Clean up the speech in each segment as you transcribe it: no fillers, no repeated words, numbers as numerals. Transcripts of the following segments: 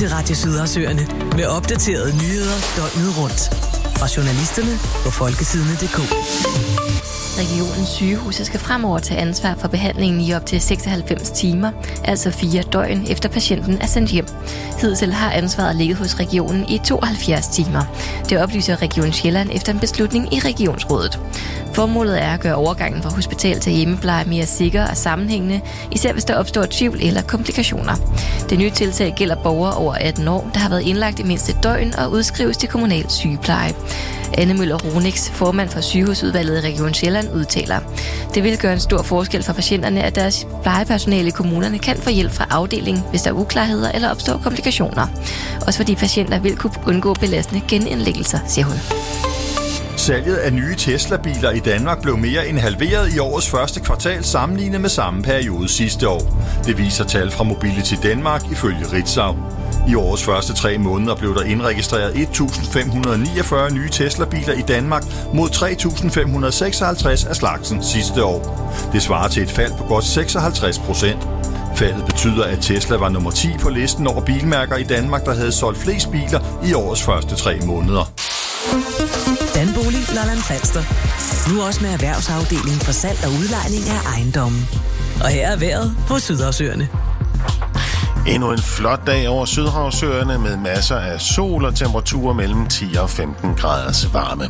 til Radio Sydhavsøerne med opdaterede nyheder døgnet rundt. Fra journalisterne på folketidene.dk. Regionens sygehuse skal fremover tage ansvar for behandlingen i op til 96 timer, altså 4 døgn efter patienten er sendt hjem. Hidtil har ansvaret ligget hos regionen i 72 timer. Det oplyser Region Sjælland efter en beslutning i regionsrådet. Formålet er at gøre overgangen fra hospital til hjemmepleje mere sikker og sammenhængende, især hvis der opstår tvivl eller komplikationer. Det nye tiltag gælder borgere over 18 år, der har været indlagt i mindst et døgn og udskrives til kommunal sygepleje. Anne Møller Ronix, formand for sygehusudvalget i Region Sjælland, udtaler: Det vil gøre en stor forskel for patienterne, at deres plejepersonale i kommunerne kan få hjælp fra afdelingen, hvis der er uklarheder eller opstår komplikationer. Også fordi patienter vil kunne undgå belastende genindlæggelser, siger hun. Salget af nye Tesla-biler i Danmark blev mere end halveret i årets første kvartal sammenlignet med samme periode sidste år. Det viser tal fra Mobility Danmark ifølge Ritzau. I årets første 3 måneder blev der indregistreret 1.549 nye Tesla-biler i Danmark mod 3.556 af slagsen sidste år. Det svarer til et fald på godt 56%. Faldet betyder, at Tesla var nummer 10 på listen over bilmærker i Danmark, der havde solgt flest biler i årets første 3 måneder. Danbolig Lolland Falster. Nu også med erhvervsafdelingen for salg og udlejning af ejendomme. Og her er vejret på Sydhavsøerne. Endnu en flot dag over Sydhavsøerne med masser af sol og temperaturer mellem 10 og 15 graders varme.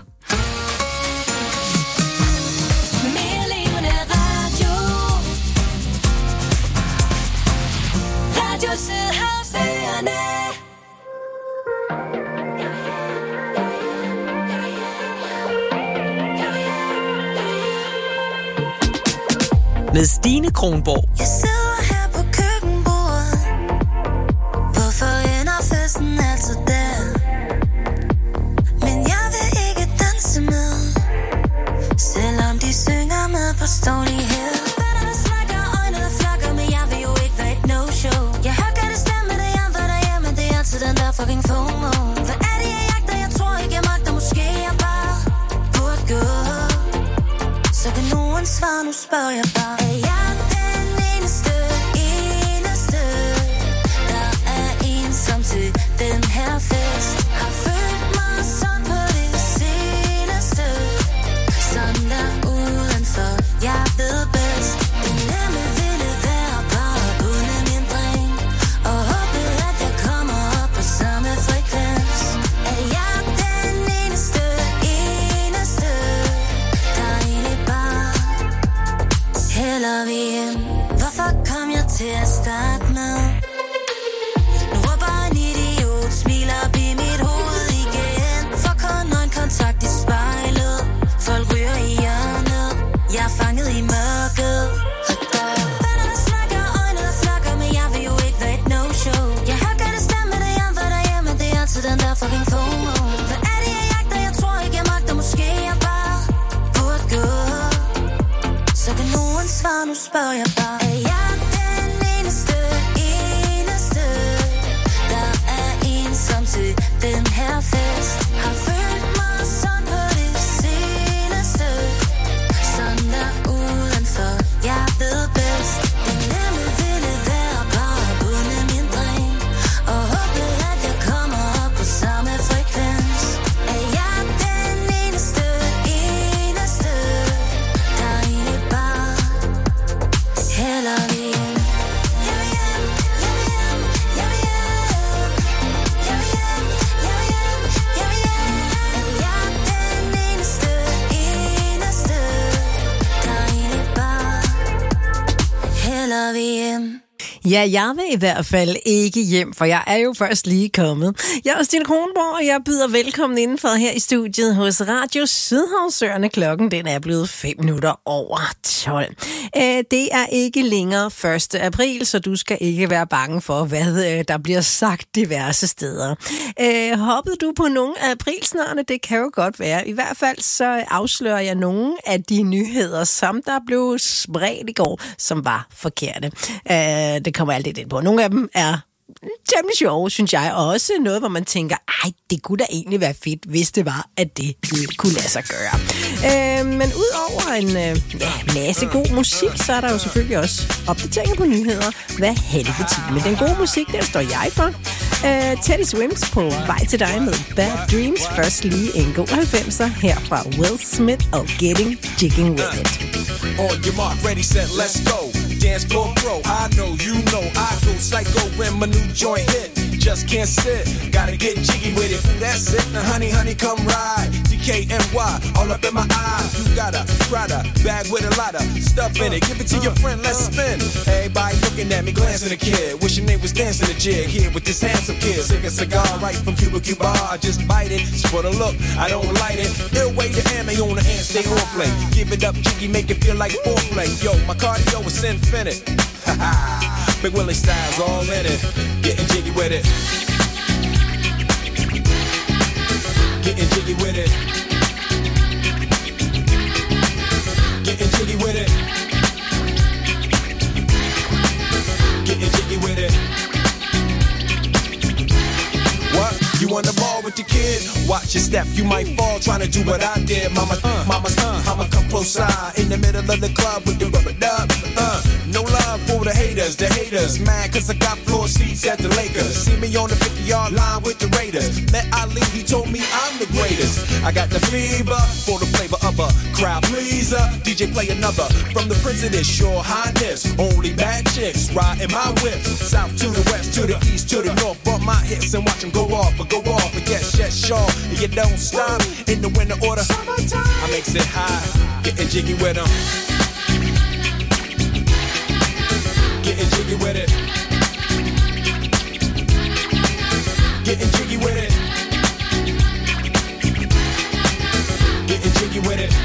Med Stine Kronborg. Jeg sidder her på køkkenbordet. Hvorfor ender festen altid der? Men jeg vil ikke danse med, selvom de synger med på stålighed. Vennerne snakker, øjnene flakker, men jeg vil jo ikke være et no-show. Jeg hører godt det stemme, det jeg var derhjemme, men det er altid den der fucking FOMO. Hvad er det, jeg jagter? Jeg tror ikke, jeg magter. Måske jeg bare burde gå. Så kan nogen svare, nu spørger jeg bare. Den her fest har følt mig sådan på det seneste. Sådan der udenfor, jeg ved bedst. Det nemme ville være bare at bunde min drink og håbe, at jeg kommer op på samme frekvens. Er jeg den eneste, der egentlig bare hælder vi ind? Hvorfor kom jeg til at starte med? Kontakt i spejlet. Folk ryger i hjørnet. Jeg er fanget i mørket. Vennerne snakker, øjnene flakker, men jeg vil jo ikke være et no-show. Jeg hører godt det stemme, det jeg var derhjemme, men det er altid den der fucking FOMO. Hvad er det, jeg jagter? Jeg tror ikke, jeg magter. Måske jeg bare burde gå. Så kan nogen svare, nu spørger jeg bare. Er jeg den eneste, der er ensom til den her fest? Har følt mig sådan på det seneste. Sådan der udenfor, jeg ved bedst. Det nemme ville være bare at bunde min drink og håbe, at jeg kommer op på samme frekvens. Er jeg den eneste, der egentlig bare hælder vi ind? Jeg vil hjem, jeg vil hjem, jeg vil hjem. Jeg vil hjem, jeg vil hjem, jeg vil hjem. Er jeg den eneste, der egentlig bare hælder vi hjem? Ja, jeg vil i hvert fald ikke hjem, for jeg er jo først lige kommet. Jeg er Stine Kronborg, og jeg byder velkommen indenfor her i studiet hos Radio Sydhavsøerne. Klokken den er blevet 5 minutter over 12. Det er ikke længere 1. april, så du skal ikke være bange for, hvad der bliver sagt diverse steder. Hoppede du på nogle af aprilsnarene? Det kan jo godt være. I hvert fald så afslører jeg nogle af de nyheder, som der blev spredt i går, som var forkerte. Det kommer alt det ind på. Nogle af dem er temmelig sjove, synes jeg, og også noget, hvor man tænker, ej, det kunne da egentlig være fedt, hvis det var, at det kunne lade sig gøre. Men udover en masse god musik, så er der jo selvfølgelig også opdateringer på nyheder hver halve time. Den gode musik, der står jeg for. Teddy Swims på vej til dig med Bad Dreams. Først lige en god 90'er her fra Will Smith og Getting Jigging With It. On your mark, ready, set, let's go. Dance floor pro, I know, you know, I go psycho when my new joint hit. Just can't sit, gotta get jiggy with it. Ooh, that's it, now honey, honey, come ride. DKNY, all up in my eye. You got a Prada bag with a lot of stuff in it. Give it to your friend, let's spin. Everybody looking at me, glancing a kid. Wishing they was dancing a jig here with this handsome kid. Sick a cigar right from Cuba Cuba. I just bite it, it's for the look, I don't light it. Ill way to ammo on the hand, stay on play. Give it up, jiggy, make it feel like foreplay. Yo, my cardio is infinite. Big Willie style's all in it. Getting jiggy with it. Getting jiggy with it. Getting jiggy with it. Getting jiggy with it. What? You on the ball with your kid? Watch your step, you might fall trying to do what I did. Mama, I'ma come close side in the middle of the club with the rubber dub. No love for the haters. Mad cause I got floor seats at the Lakers. See me on the 50-yard line with the Raiders. Met Ali, he told me I'm the greatest. I got the fever for the flavor of a crowd pleaser. DJ play another from the Prince of this Your Highness. Only bad chicks riding my whip. South to the west, to the east, to the north. Bump my hips and watch them go off. But yes, sure. And you don't stop in the winter order. I makes it high, getting jiggy with them. Getting jiggy with it. Getting jiggy with it. Getting jiggy with it.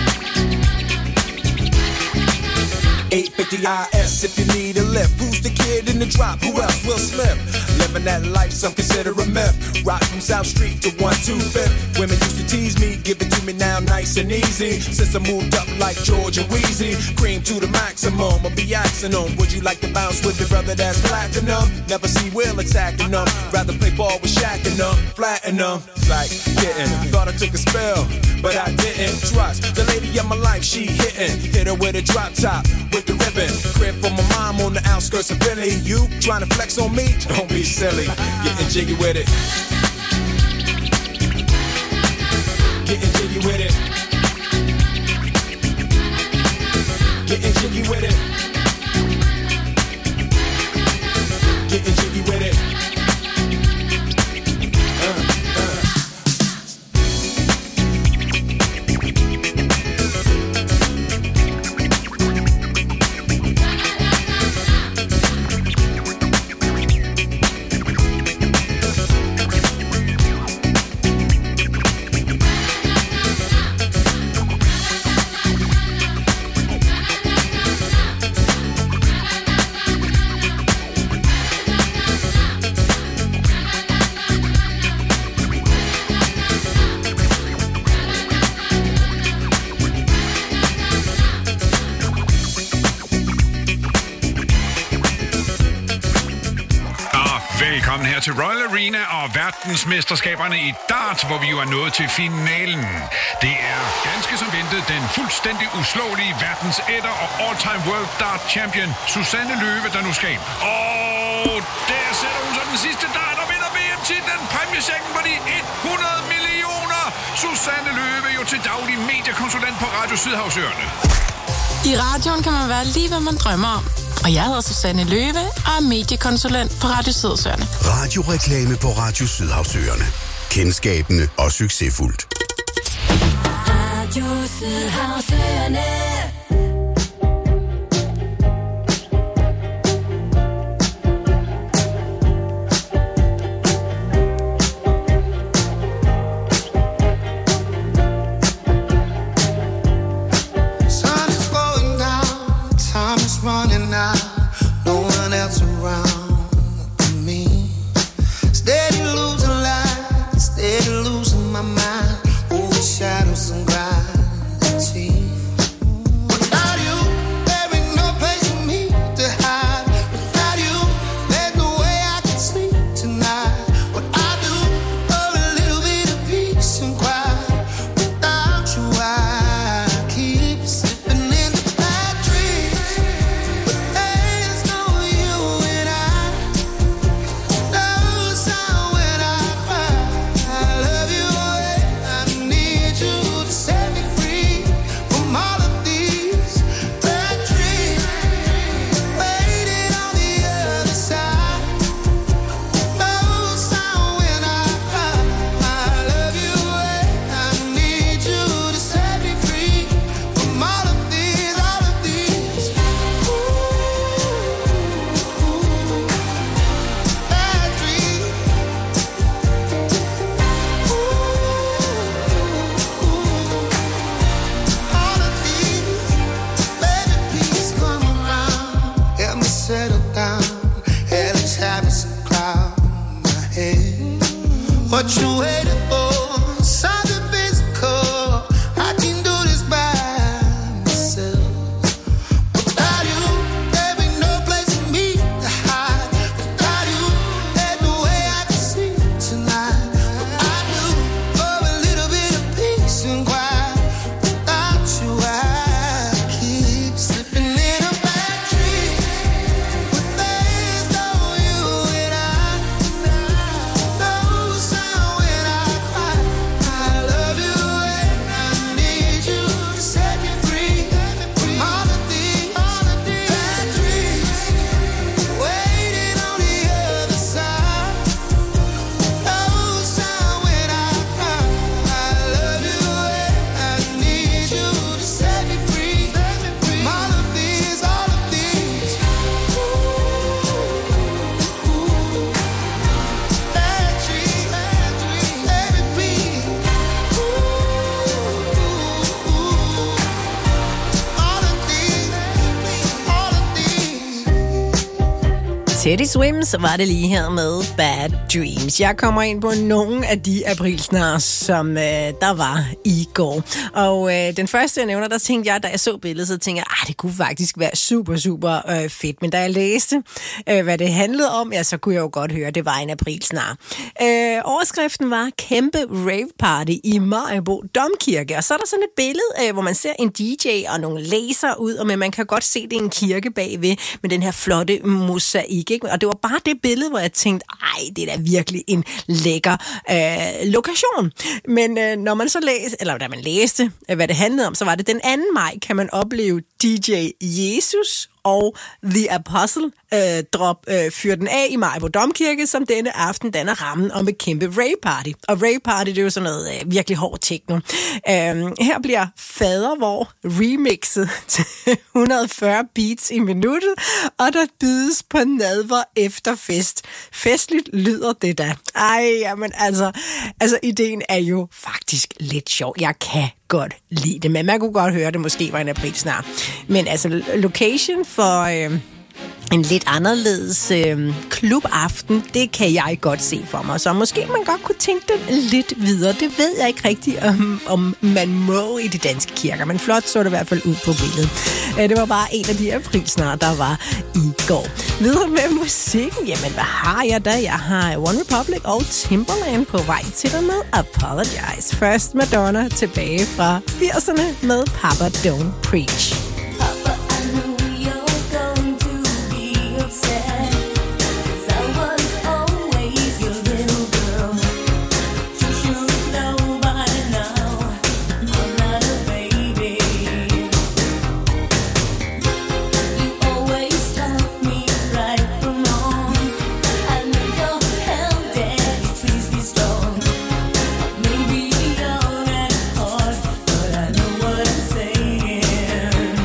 850 IS if you need a lift. Who's the kid in the drop? Who else? Will Smith. Living that life, some consider a myth. Rock from South Street to 125th. Women used to tease me, give it to me now nice and easy. Since I moved up like George and Wheezy, cream to the maximum, I'll be axing them. Would you like to bounce with your brother that's platinum? Never see Will attacking them. Rather play ball with Shaq and them, flatten them. Like getting, thought I took a spell, but I didn't. Trust the lady of my life, she hitting. Hit her with a drop top, with the ribbon. Crib for my mom on the outskirts of Philly. You trying to flex on me? Don't be silly. Getting jiggy with it. Getting jiggy with it. Getting jiggy with it. Getting jiggy with it. Velkommen her til Royal Arena og verdensmesterskaberne i dart, hvor vi jo er nået til finalen. Det er ganske som ventet den fuldstændig uslåelige verdens etter og all-time world dart champion Susanne Løve, der nu skal ind. Og der sætter hun så den sidste dart og vinder VM-titlen. Præmiechecken på de 100 millioner. Susanne Løve jo til daglig mediekonsulent på Radio Sydhavsøerne. I radioen kan man være lige, hvad man drømmer om. Og jeg hedder Susanne Løve og er mediekonsulent på Radio Sydhavsøerne. Radioreklame på Radio Sydhavsøerne. Kendskabende og succesfuldt. Radio Sydhavsøerne. Running out, no one else around me. Steady losing light, steady losing my mind. Overshadows and gravity. Teddy Swims var det lige her med Bad Dreams. Jeg kommer ind på nogle af de aprilsnar, som der var i går. Og den første, jeg nævner, der tænkte jeg, da jeg så billedet, så tænkte jeg, det kunne faktisk være super, super fedt. Men da jeg læste, hvad det handlede om, ja, så kunne jeg jo godt høre, det var en aprilsnar. Overskriften var kæmpe rave party i Maribo Domkirke. Og så er der sådan et billede, hvor man ser en DJ og nogle laser ud, og man kan godt se, det er en kirke bagved med den her flotte mosaik. Ikke? Og det var bare det billede, hvor jeg tænkte, det er da virkelig en lækker lokation. Men når man så da man læste, hvad det handlede om, så var det den 2. maj, kan man opleve DJ Jesus og The Apostle fyre den af i Maribo Domkirke, som denne aften danner rammen om et kæmpe rave party. Og rave party, det er jo sådan noget virkelig hård techno. Her bliver Fadervor remixet til 140 beats i minuttet, og der bydes på nadver efter fest. Festligt lyder det da. Jamen altså, ideen er jo faktisk lidt sjov. Jeg kan godt lide det, men man kunne godt høre, det måske var en aprilsnar. Men altså, location for en lidt anderledes klubaften, det kan jeg godt se for mig. Så måske man godt kunne tænke den lidt videre. Det ved jeg ikke rigtigt, om man må i de danske kirker. Men flot så det i hvert fald ud på billedet. Det var bare en af de aprilsnar, der var i går. Videre med musikken. Jamen, hvad har jeg da? Jeg har One Republic og Timberland på vej til dig med Apologize. Først Madonna tilbage fra 80'erne med Papa Don't Preach. Saying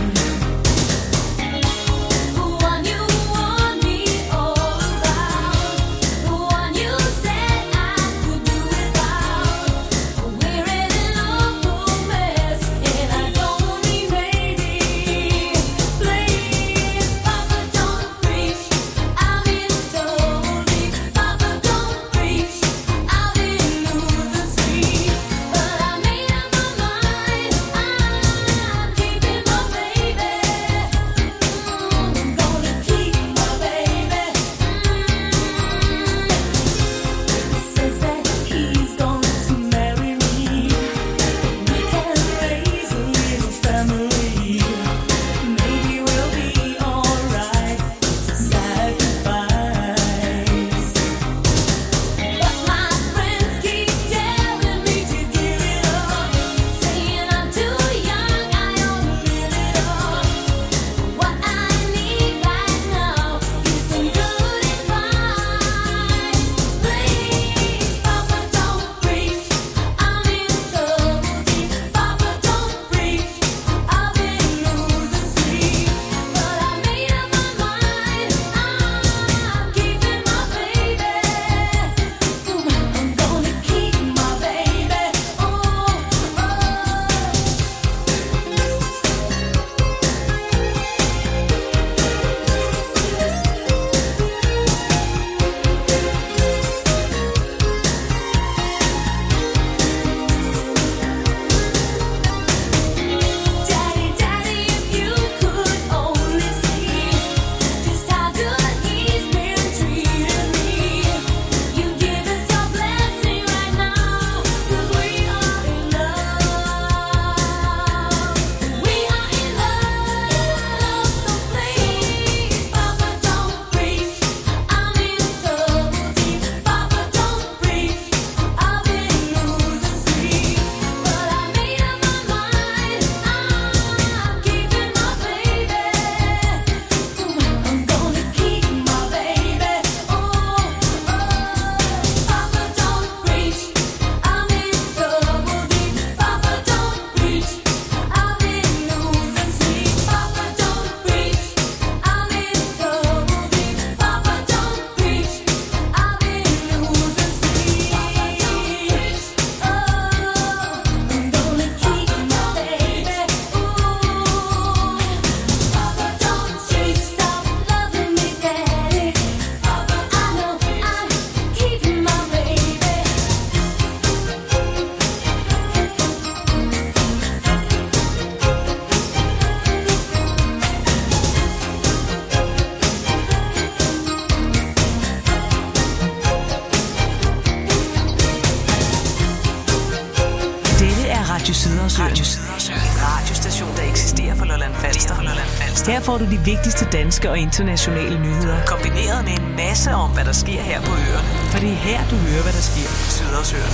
Radio Sydhavsøerne. En radiostation, der eksisterer for Lolland Falster. Her får du de vigtigste danske og internationale nyheder, kombineret med en masse om, hvad der sker her på øerne. For det er her, du hører, hvad der sker på Sydhavsøerne.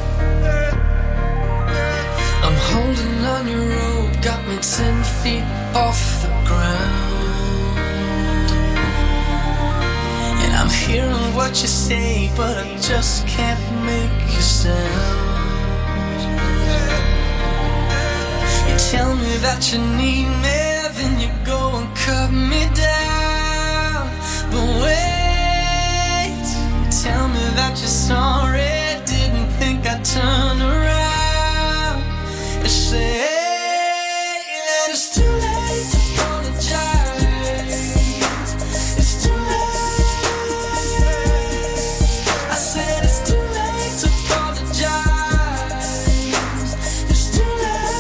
I'm holding on your rope, got me 10 feet off the ground. And I'm hearing what you say, but I just can't make a sound. You tell me that you need me, then you go and cut me down. But wait, you tell me that you're sorry, didn't think I'd turn around. You say that it's too late to apologize. It's too late. I said it's too late to apologize. It's too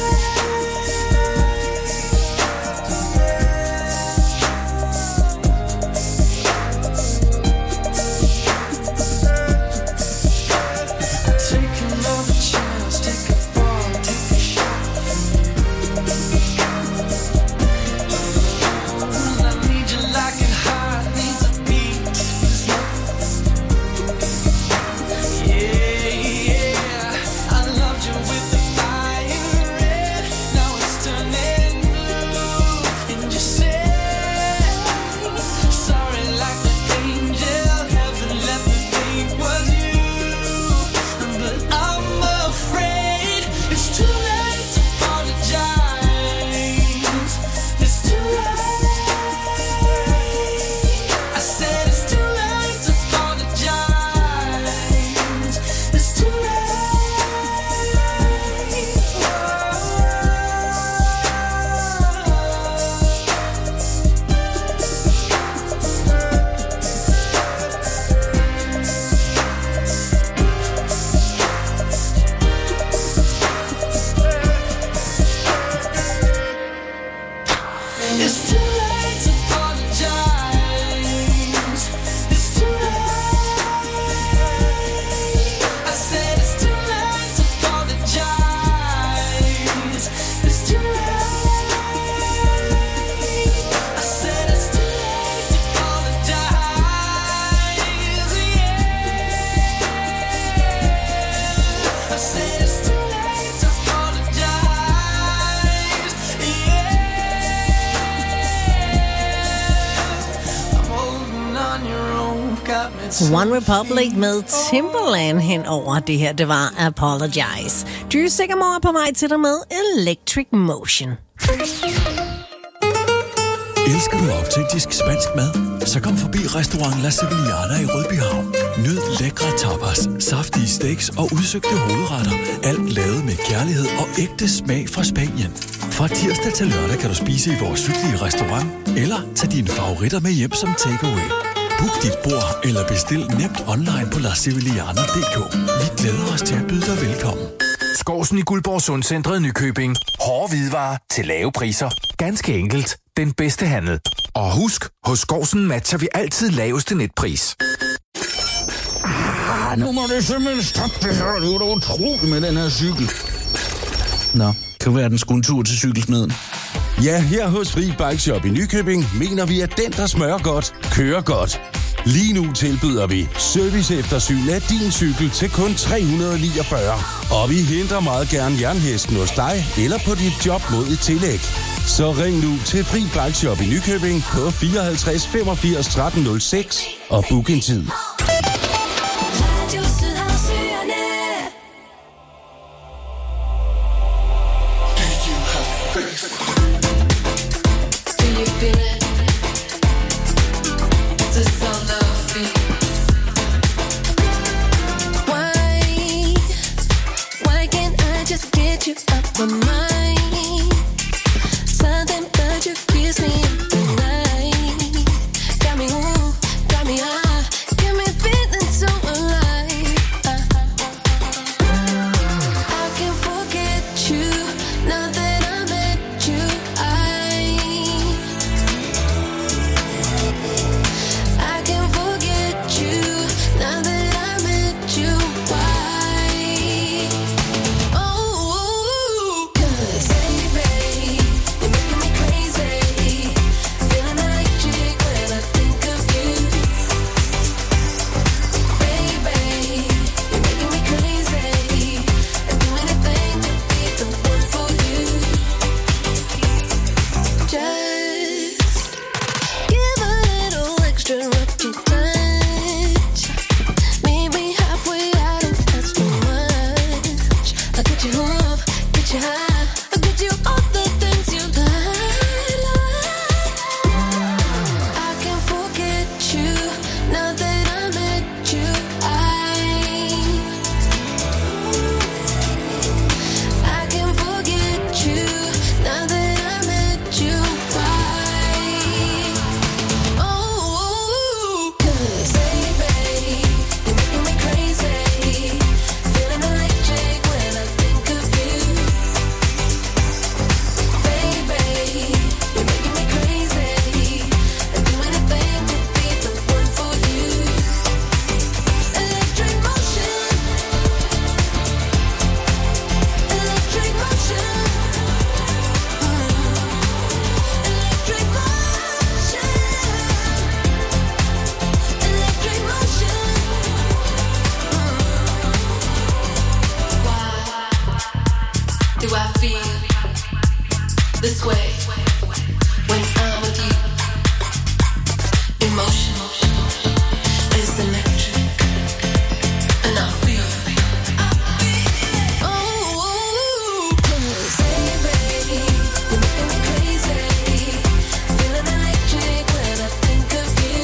late. Take another chance, take a fall, take a shot. I need you like a heart needs a beat. Yeah, I loved you with the fire red. Now it's turning blue. And you say sorry like the angel. Heaven let me think was you. But I'm afraid it's too late to apologize. It's too late. I said it's too late to apologize. It's too late. It's too late to apologize. It's too late. I said it's too late to apologize. It's too late. I said it's too late to apologize. Yeah. I said it's too late to apologize. Yeah. I'm holding on your own, got me One Republic med Timberland hen over det her, det var Apologize. Drew Sigamore er på vej til dig med Electric Motion. Elsker du autentisk spansk mad? Så kom forbi Restaurant La Sevillana i Rødbyhavn. Nyd lækre tapas, saftige steaks og udsøgte hovedretter. Alt lavet med kærlighed og ægte smag fra Spanien. Fra tirsdag til lørdag kan du spise i vores sydlige restaurant, eller tage dine favoritter med hjem som takeaway. Book dit bord eller bestil nemt online på lasevillana.dk. Vi glæder os til at byde dig velkommen. Skovsen i Guldborg Sundcentret Nykøbing. Hårde hvidevarer til lave priser. Ganske enkelt. Den bedste handel. Og husk, hos Skovsen matcher vi altid laveste netpris. Nu må det simpelthen stoppe det her. Det er utroligt med den her cykel. Nå, kan være den skulle en tur til cykelsmeden. Ja, her hos Fri Bike Shop i Nykøbing mener vi, at den, der smører godt, kører godt. Lige nu tilbyder vi serviceeftersyn af din cykel til kun 349. Og vi henter meget gerne jernhesten hos dig eller på dit job mod et tillæg. Så ring nu til Fri Bike Shop i Nykøbing på 54 85 13 06 og book en tid. My mind, something about you keeps me up at night. Got me ooh, got me high, got me feeling so alive. I can't forget you, now that I met you. I can't forget you, now that I met you. Why? Oh. get you up, get you high, get you all the things you like. I can't forget you now that I met you. I can't forget you now that I met you. Why? Oh, 'cause baby, you're making me crazy, feeling electric when I think of you. Baby, you're making me crazy, I'd do anything to be the one for you. Electric motion, electric motion, electric motion, electric motion. Why do I feel this way when I'm with you? Emotion is electric, and I feel. Oh, 'cause baby, you're making me crazy, feeling electric when I think of you.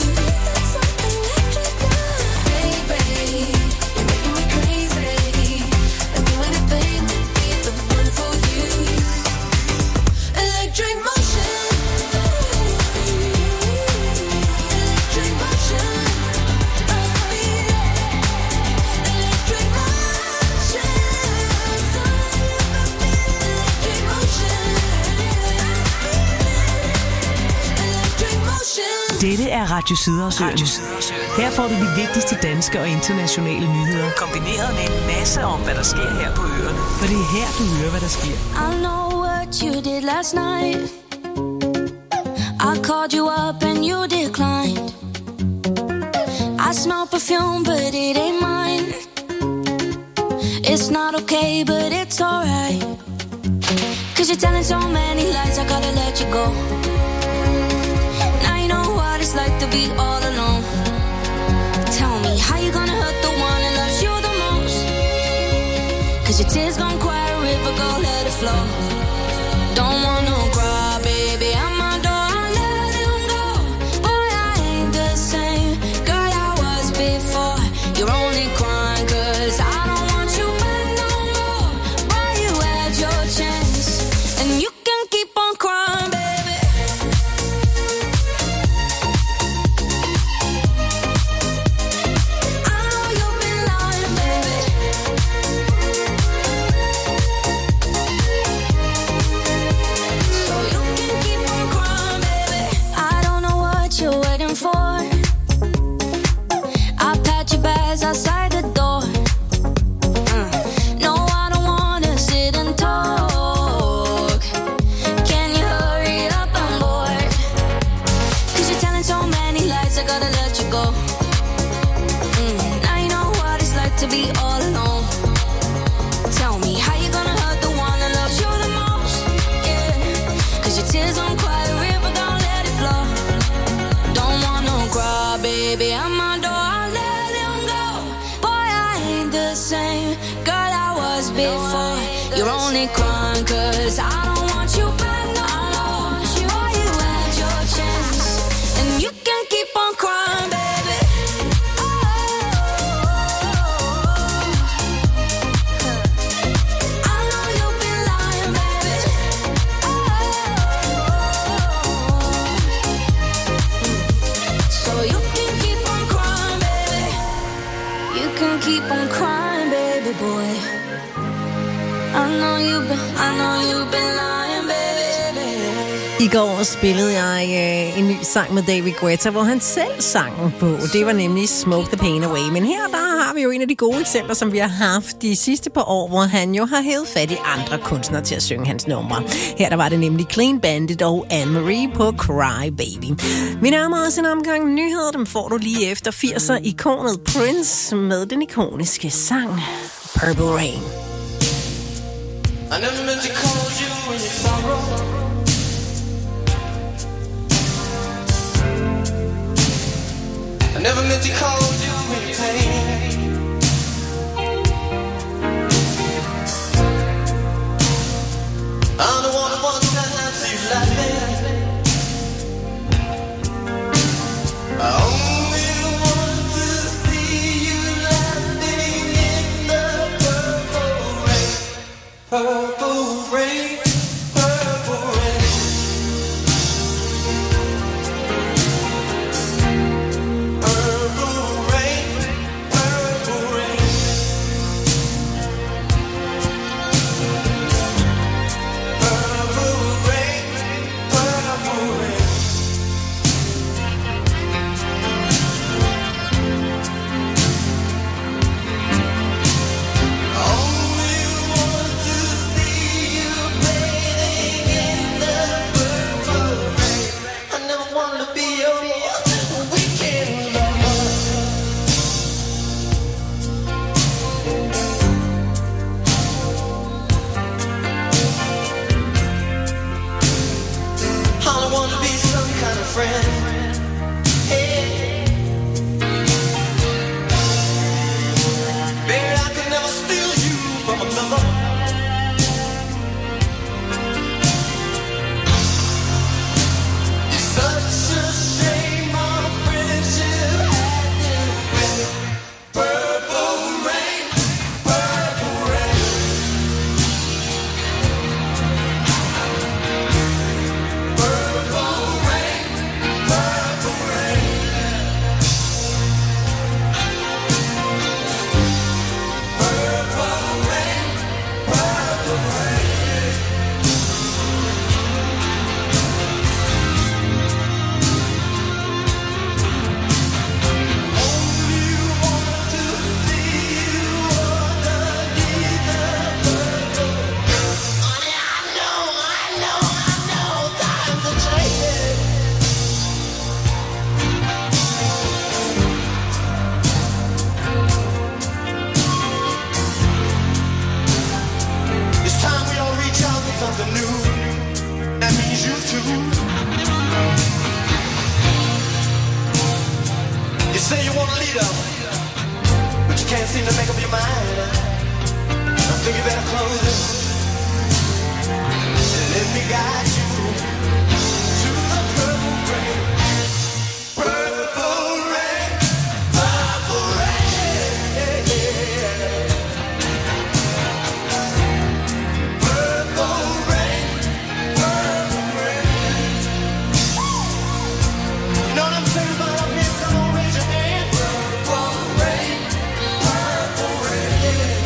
Baby, you're making me crazy, I'd do anything to be the one for you. Electric motion, electric motion, electric motion, electric motion, electric motion. Dette er Radio Sydhavsøerne. Her får du de vigtigste danske og internationale nyheder, kombineret med en masse om, hvad der sker her på øerne. For det er her, du hører, hvad der sker. I know what you did last night. I called you up and you declined. I smell perfume, but it ain't mine. It's not okay, but it's alright. 'Cause you're telling so many lies, I gotta let you go. Now you know what it's like to be all alone. Tell me, how you gonna hurt the one that loves you the most? 'Cause your tears gon' quiet a river, go let it flow. Don't want no cry, baby, I'm my door, I let him go. Boy, I ain't the same girl I was before. You're only crying 'cause I don't want you back no more. Boy, you had your chance, and you can keep on crying, baby. I know you've been lying, baby. So you can keep on crying, baby. I don't know what you're waiting for. I pat your bags outside the door. No, I don't wanna sit and talk. Can you hurry up? I'm bored. 'Cause you're telling so many lies, I gotta let you go. Now you know what it's like to be all alone. Tell me, how you gonna hurt the one that loves you the most? Yeah, 'cause your tears don't quiet a river, don't let it flow. Don't want no cry, baby, I'm my door, I let him go. Boy, I ain't the same girl I was before. You're only crying 'cause I don't want you back no more. Boy, you had your chance, and you can keep on crying, baby. I know you've been lying, baby. So you can keep on crying, baby. You can keep on crying, baby boy. I know you've been lying, baby. I går spillede jeg en ny sang med David Guetta, hvor han selv sang på. Det var nemlig Smoke the Pain Away. Men her der har vi jo en af de gode eksempler, som vi har haft de sidste par år, hvor han jo har hævet fat i andre kunstnere til at synge hans numre. Her der var det nemlig Clean Bandit og Anne-Marie på Cry Baby. Vi nærmer os en omgang nyheder. Dem får du lige efter 80'er-ikonet Prince med den ikoniske sang Purple Rain. I never meant to call you when you sorrow. I never meant to call you when you pain. friend. Hey. Baby, I can never steal you from another. It's such a shame our friendship had to end. Purple rain, purple rain. Purple rain, purple rain. Purple rain, purple rain. Only want to see you underneath the purple. Honey, I know, times are changing. It's time we all reach out for something new. That means you too. You say you want a leader, but you can't seem to make up your mind. I think you better close it and let me guide you to the purple rain. Purple rain, purple rain. Purple rain, purple rain. You know what I'm saying about up here? Come on, raise your hand. Purple rain, purple rain.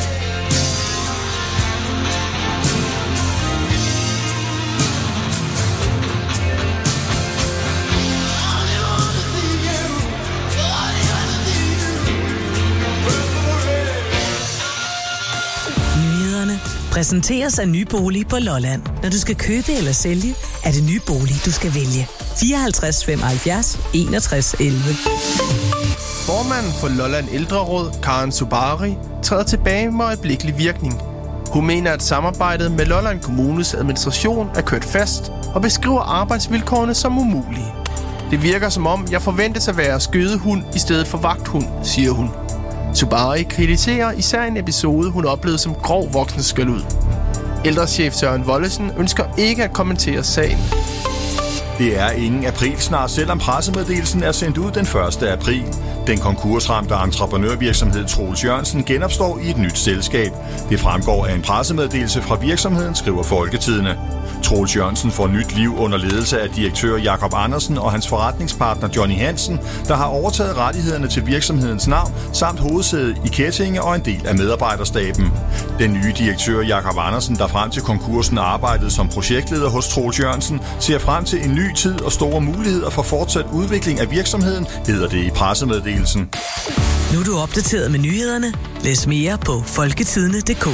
Nyhederne præsenteres af Ny Bolig på Lolland. Når du skal købe eller sælge, er det Ny Bolig, du skal vælge. 54 75 61 11. Formanden for Lolland Ældreråd, Karen Subari, træder tilbage med øjeblikkelig virkning. Hun mener, at samarbejdet med Lolland Kommunes administration er kørt fast og beskriver arbejdsvilkårene som umulige. Det virker som om, jeg forventes at være skødehund i stedet for vagthund, siger hun. Subari kritiserer især en episode, hun oplevede som grov voksenskældud. Ældrechef Søren Wollesen ønsker ikke at kommentere sagen. Det er ingen aprilsnar, selvom pressemeddelelsen er sendt ud den 1. april. Den konkursramte entreprenørvirksomhed Troels Jørgensen genopstår i et nyt selskab. Det fremgår af en pressemeddelelse fra virksomheden, skriver Folketidende. Troels Jørgensen får nyt liv under ledelse af direktør Jakob Andersen og hans forretningspartner Johnny Hansen, der har overtaget rettighederne til virksomhedens navn, samt hovedsædet i Kettinge og en del af medarbejderstaben. Den nye direktør Jakob Andersen, der frem til konkursen arbejdede som projektleder hos Troels Jørgensen, ser frem til en ny tid og store muligheder for fortsat udvikling af virksomheden, hedder det i pressemeddelelsen. Nu er du opdateret med nyhederne. Læs mere på folketidende.dk.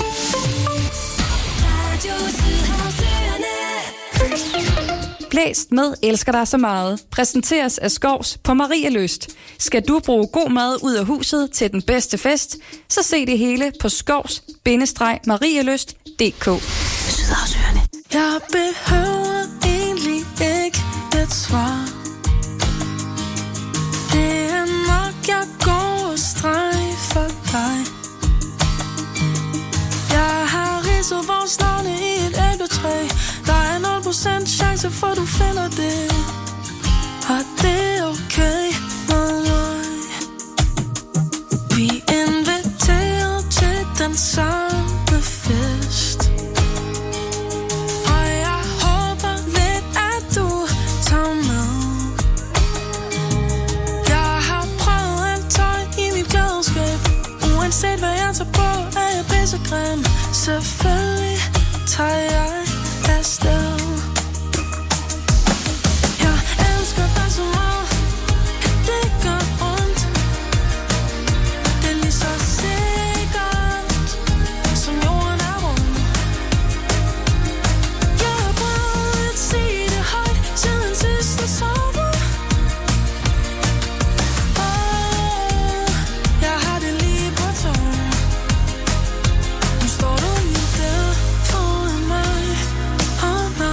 Blæst med elsker dig så meget. Præsenteres af Skovs på Marielyst. Skal du bruge god mad ud af huset til den bedste fest, så se det hele på skovs-marielyst.dk. Sydhavsøerne. Jeg behøver egentlig ikke et svar. Det er nok, jeg går og strejfer dig. Jeg har ridset vores navne i et æbletræ. Der er 0% chance for, du finder det. Og det er okay med mig. Vi inviterer til den samme fest. Og jeg håber lidt, at du tager med. Jeg har prøvet alt tøj i mit klædeskab. Uanset hvad jeg tager på, er jeg pissegrim. Selvfølgelig tager jeg afsted. Jeg elsker dig så meget, at det gør ondt. Det er lige så sikkert, som jorden er rund. Jeg har prøvet at sige det højt siden sidste sommer. Jeg har det lige på tungen. Nu står du lige der foran mig.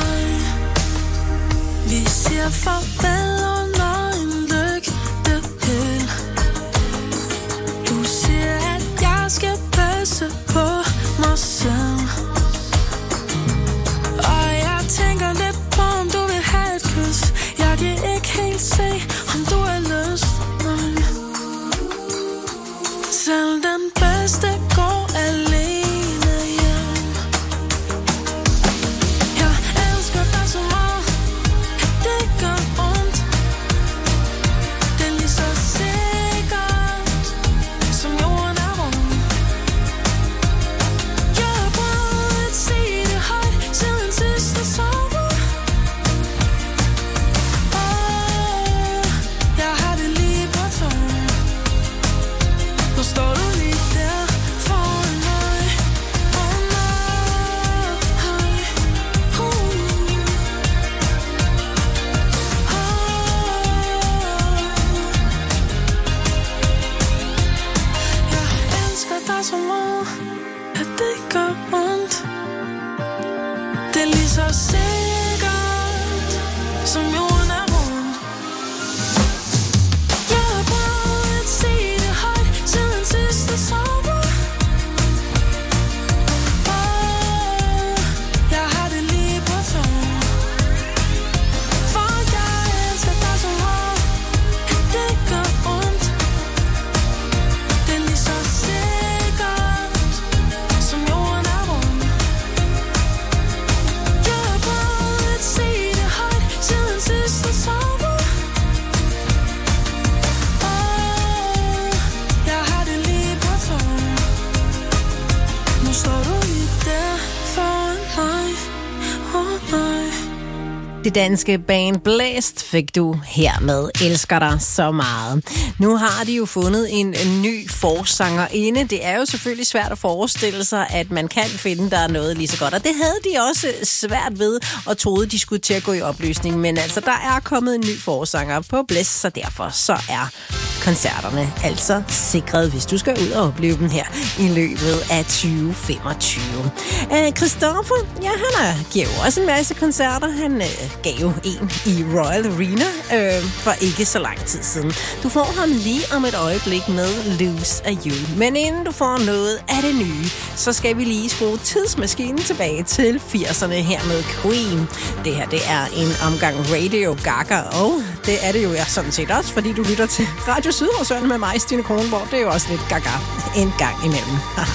Det danske band Blæst fik du hermed. Elsker dig så meget. Nu har de jo fundet en ny forsangerinde. Det er jo selvfølgelig svært at forestille sig, at man kan finde, der er noget lige så godt. Og det havde de også svært ved, og troede, de skulle til at gå i opløsning. Men altså, der er kommet en ny forsanger på Blæst, så derfor så er koncerterne altså sikret, hvis du skal ud og opleve dem her i løbet af 2025. Christoffer, ja, han giver jo også en masse koncerter. Han gav jo en i Royal Arena for ikke så lang tid siden. Du får ham lige om et øjeblik med Lose a You. Men inden du får noget af det nye, så skal vi lige skrue tidsmaskinen tilbage til 80'erne her med Queen. Det her, det er en omgang Radio Gaga, og det er det jo sådan set også, fordi du lytter til Radio Sydhavsøerne med mig, Stine Kronborg. Det er jo også lidt Gaga en gang imellem.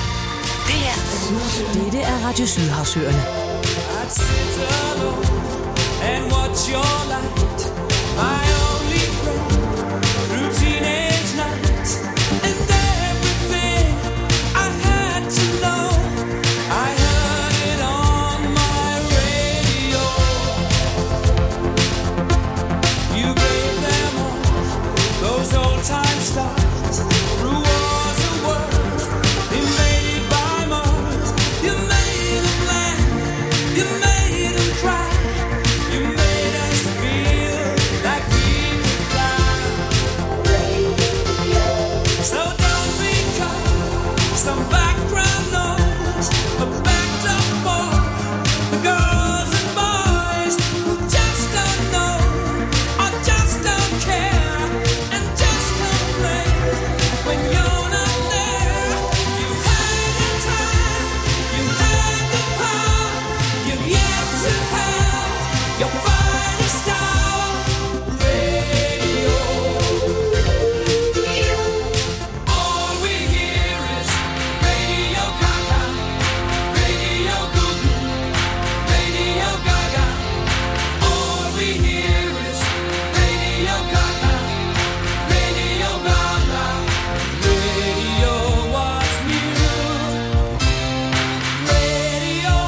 Det er Radio Sydhavsøerne. And watch your light, my only friend, through teenage nights, and everything I had to know, I heard it on my radio. You gave them all those old time stars, through wars and worlds, invaded by Mars. You made them laugh, you made them cry. You made us feel like we could fly. So don't become some background noise, but backed up for the girls and boys who just don't know or just don't care and just complain when you're not there. You had the time, you had the power, you've yet to have your finest hour. Radio. All we hear is Radio Gaga, Radio Goo Goo, Radio Gaga. All we hear is Radio Gaga, Radio Gaga. Radio was new. Radio,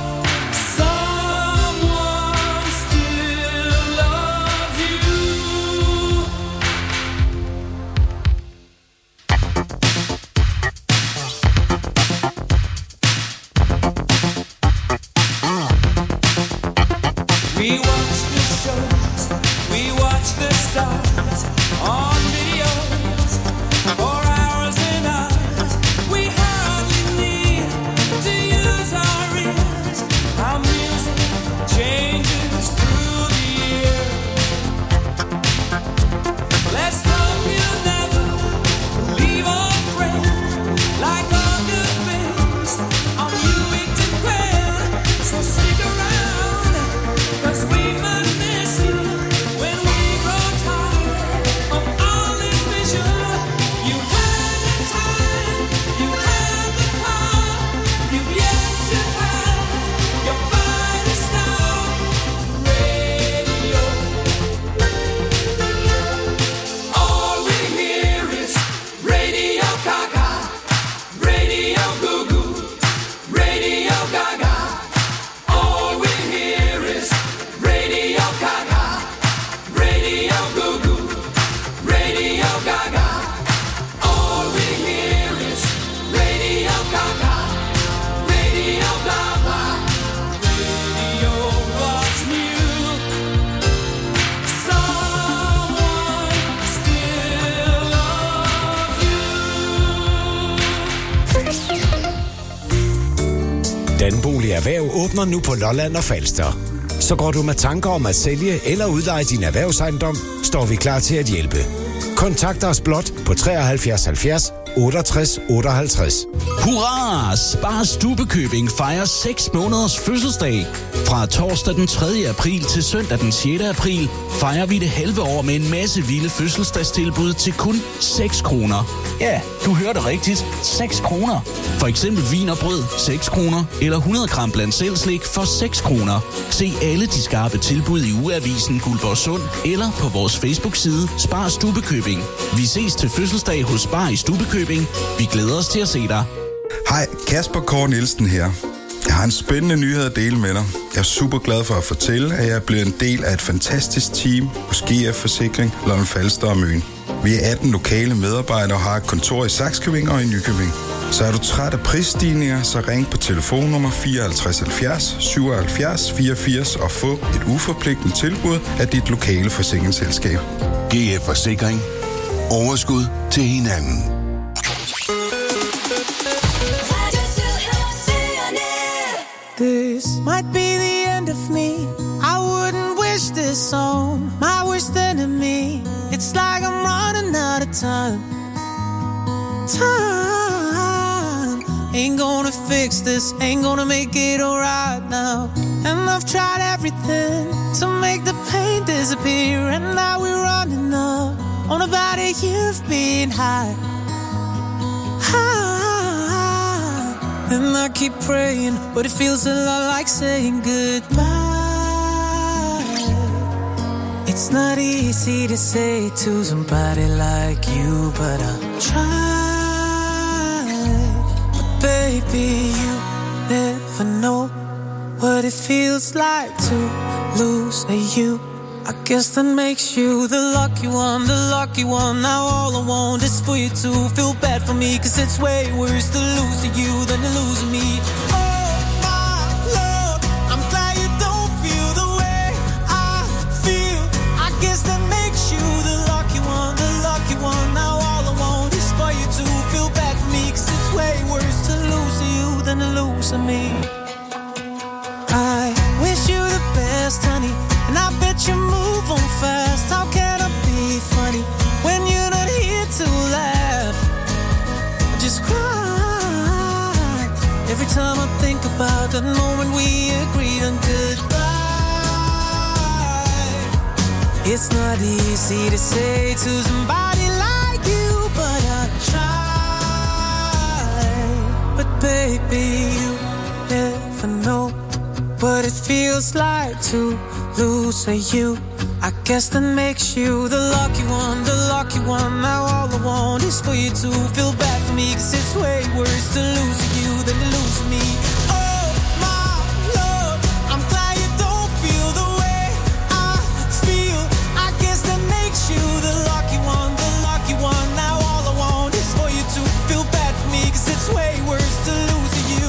someone still loves you. We watch the shows, we watch the stars on videos for hours and hours. We hardly need to use our ears. Our music changes through the year. Let's hope you never leave our friends like all good things on you we depend. So stick around, 'cause we might miss you when we grow tired of all this vision. You had the time, you had the power, you've yet to have your finest hour. Radio. All we hear is Radio Gaga, Radio Goo Goo, Radio Gaga. All we hear is Radio Gaga, Radio Goo Goo, Radio Gaga. All we hear is Radio Gaga, Radio Gaga. Radio was new. Someone still loves you. Danbolig Erhverv åbner nu på Lolland og Falster. Så går du med tanker om at sælge eller udleje din erhvervsejendom, står vi klar til at hjælpe. Kontakt os blot på 73 70 68 58. Hurra! Spar Stubekøbing fejrer 6 måneders fødselsdag. Fra torsdag den 3. april til søndag den 6. april fejrer vi det halve år med en masse vilde fødselsdagstilbud til kun 6 kroner. Ja, du hørte rigtigt. 6 kroner. For eksempel vin og brød 6 kroner, eller 100 gram blandt selv slik for 6 kroner. Se alle de skarpe tilbud i ugeavisen Guldborgsund eller på vores Facebook-side Spar Stubekøbing. Vi ses til fødselsdag hos Spar i Stubekøbing. Vi glæder os til at se dig. Hej, Kasper Kåre Nielsen her. Jeg har en spændende nyhed at dele med dig. Jeg er super glad for at fortælle, at jeg er blevet en del af et fantastisk team hos GF Forsikring, Lolland Falster og Møn. Vi er 18 lokale medarbejdere og har et kontor i Sakskøbing og i Nykøbing. Så er du træt af prisstigninger, så ring på telefonnummer 54 70 77 84 og få et uforpligtende tilbud af dit lokale forsikringsselskab. GF Forsikring. Overskud til hinanden. This might be the end of me. I wouldn't wish this on my worst enemy. It's like I'm running out of time. Ain't gonna fix this, ain't gonna make it alright now. And I've tried everything to make the pain disappear. And now we're running up on about a year of being high. And I keep praying, but it feels a lot like saying goodbye. It's not easy to say to somebody like you, but I'll try. But baby, you never know what it feels like to lose a you. I guess that makes you the lucky one, the lucky one. Now all I want is for you to feel bad for me, 'cause it's way worse to lose you than to lose me. Oh my love, I'm glad you don't feel the way I feel. I guess that makes you the lucky one, the lucky one. Now all I want is for you to feel bad for me, 'cause it's way worse to lose you than to lose me. I wish you the best, honey, and I bet you move on fast. How can I be funny when you're not here to laugh? I just cry every time I think about that moment we agreed on goodbye. It's not easy to say to somebody like you, but I try. But baby, you never know what it feels like to lose a you. I guess that makes you the lucky one, the lucky one. Now all I want is for you to feel bad for me, 'cause it's way worse to lose you than to lose me. Oh my love, I'm glad you don't feel the way I feel. I guess that makes you the lucky one, the lucky one. Now all I want is for you to feel bad for me, 'cause it's way worse to lose you.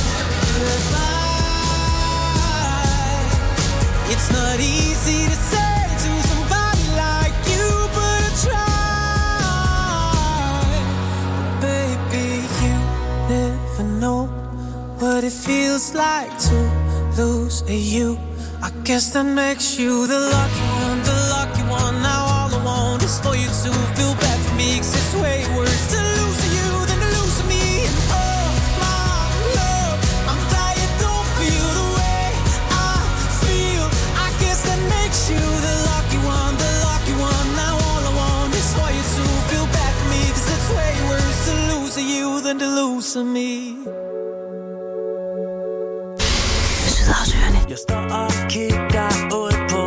Goodbye. It's not easy to say to somebody like you, but I try. But baby, you never know what it feels like to lose a you. I guess that makes you the lucky one, the lucky one. Now all I want is for you to feel bad for me, 'cause it's way worse to lose you than to lose me. And oh my love, I'm glad you don't feel the way I feel. I guess that makes you the lucky one, the lucky one. Now all I want is for you to feel bad for me, 'cause it's way worse to lose you than to lose me. Jeg står og kigger ud på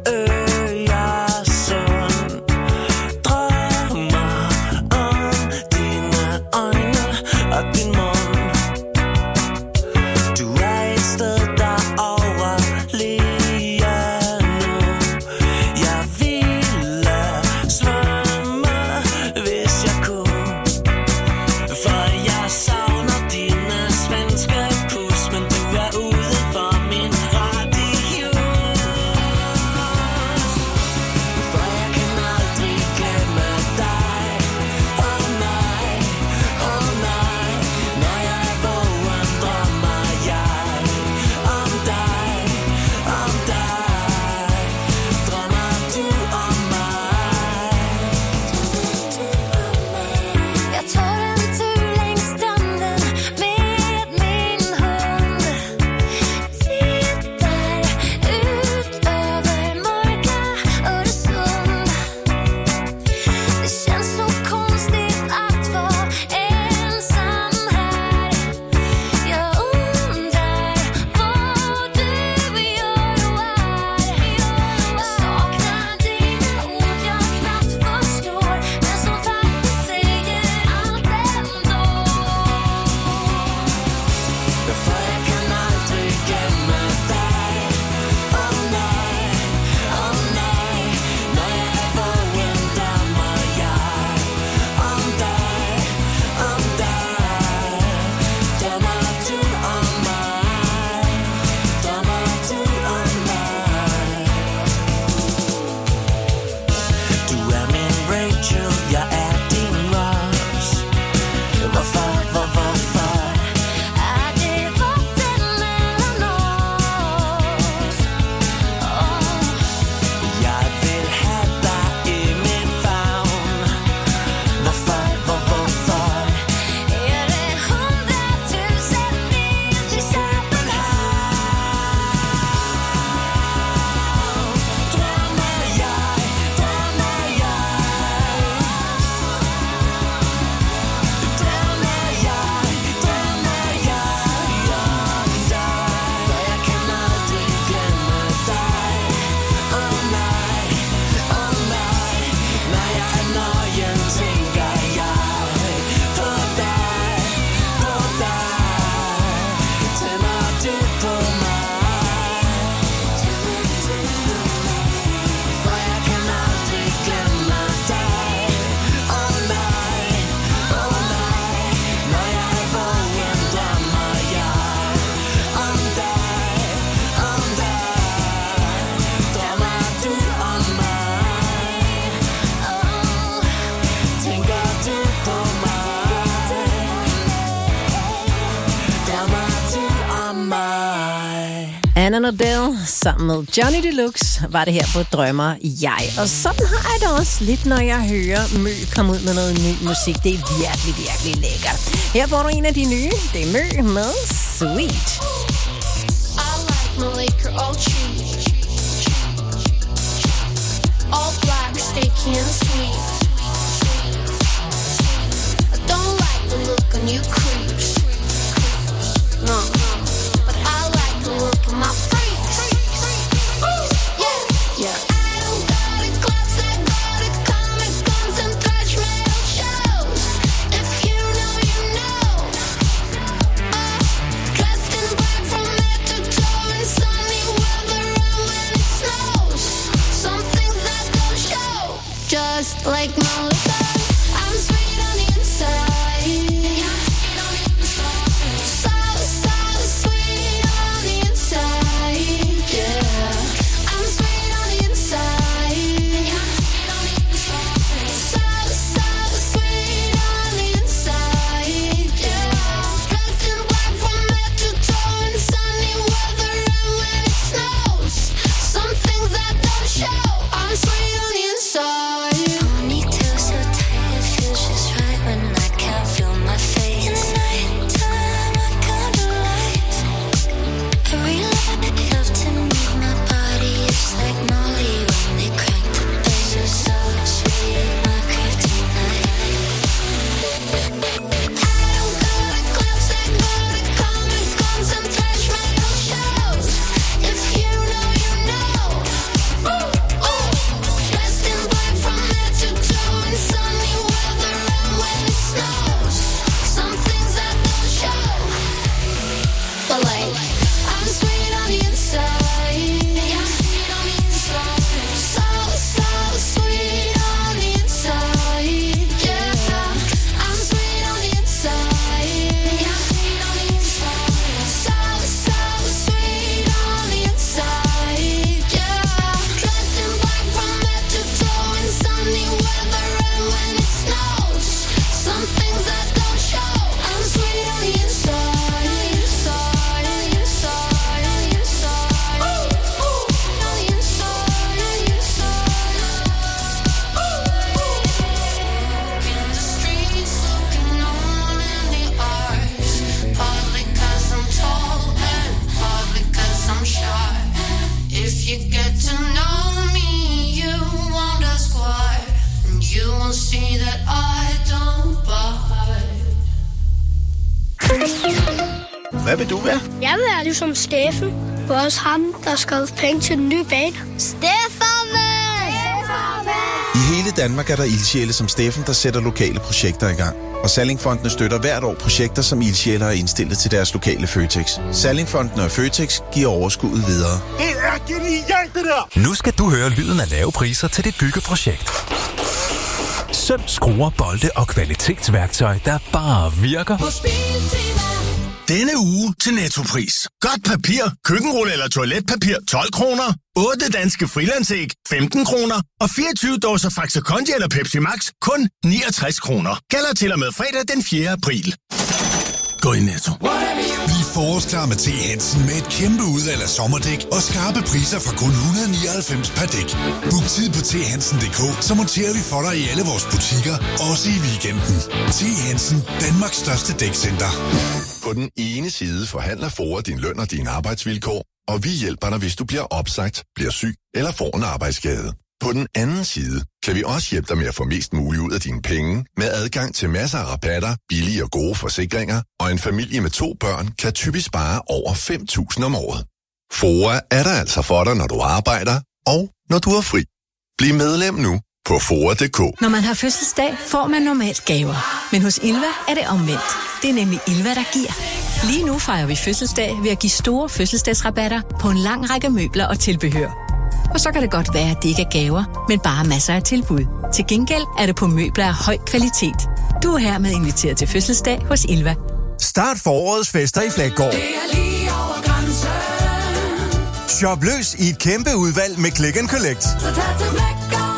Øresund, drømmer om dine øjne og din mund. Du er et sted derovre lige nu. Jeg ville svømme, hvis jeg kunne, for jeg savner dine svenske pus, men du er ude for min radio. Anna Nordell sammen med Johnny Deluxe var det her på Drømmer Jeg. Og sådan har jeg det også lidt, når jeg hører Mø komme ud med noget ny musik. Det er virkelig, virkelig lækkert. Her får du en af de nye. Det er Mø med Sweet. I like my liquor all cheap. All black, sticky and sweet. I don't like the look on you creeps. No, but I like the look on my freaks. Yeah, yeah. I don't go to clubs, I go to Comic Cons and thrash metal shows. If you know, you know. Dressed in black from head to toe in sunny weather and when it snows. Some things that don't show, just like my liquor. I'm sweet on the inside. Hvad vil du være? Jeg vil være ligesom Steffen. Det var også ham, der skrev penge til den nye bane. Steffen! I hele Danmark er der ildsjæle som Steffen, der sætter lokale projekter i gang. Og Sallingfondene støtter hvert år projekter, som ildsjæle har indstillet til deres lokale Føtex. Sallingfondene og Føtex giver overskuddet videre. Det er genialt, det der! Nu skal du høre lyden af lave priser til dit byggeprojekt. Søm, skruer, bolde og kvalitetsværktøj, der bare virker. Denne uge til Nettopris. Godt papir, køkkenrulle eller toiletpapir 12 kroner. 8 danske frilandsæg 15 kroner. Og 24 dåser Faxe Kondi eller Pepsi Max kun 69 kroner. Gælder til og med fredag den 4. april. Gå i Netto. Vi er forårsklar med T. Hansen med et kæmpe udvalg af sommerdæk og skarpe priser fra kun 199 per dæk. Book tid på thansen.dk, så monterer vi for dig i alle vores butikker, også i weekenden. T. Hansen, Danmarks største dækcenter. På den ene side forhandler FOA din løn og dine arbejdsvilkår, og vi hjælper dig, hvis du bliver opsagt, bliver syg eller får en arbejdsskade. På den anden side kan vi også hjælpe dig med at få mest muligt ud af dine penge, med adgang til masser af rabatter, billige og gode forsikringer, og en familie med 2 børn kan typisk spare over 5.000 om året. FOA er der altså for dig, når du arbejder, og når du er fri. Bliv medlem nu på FOA.dk. Når man har fødselsdag, får man normalt gaver. Men hos Ilva er det omvendt. Det er nemlig Ilva, der giver. Lige nu fejrer vi fødselsdag ved at give store fødselsdagsrabatter på en lang række møbler og tilbehør. Og så kan det godt være, at det ikke er gaver, men bare masser af tilbud. Til gengæld er det på møbler af høj kvalitet. Du er hermed inviteret til fødselsdag hos Ilva. Start forårets fester i Flækgaard. Det er lige over grænsen. Shop løs i et kæmpe udvalg med Click & Collect. Så tag til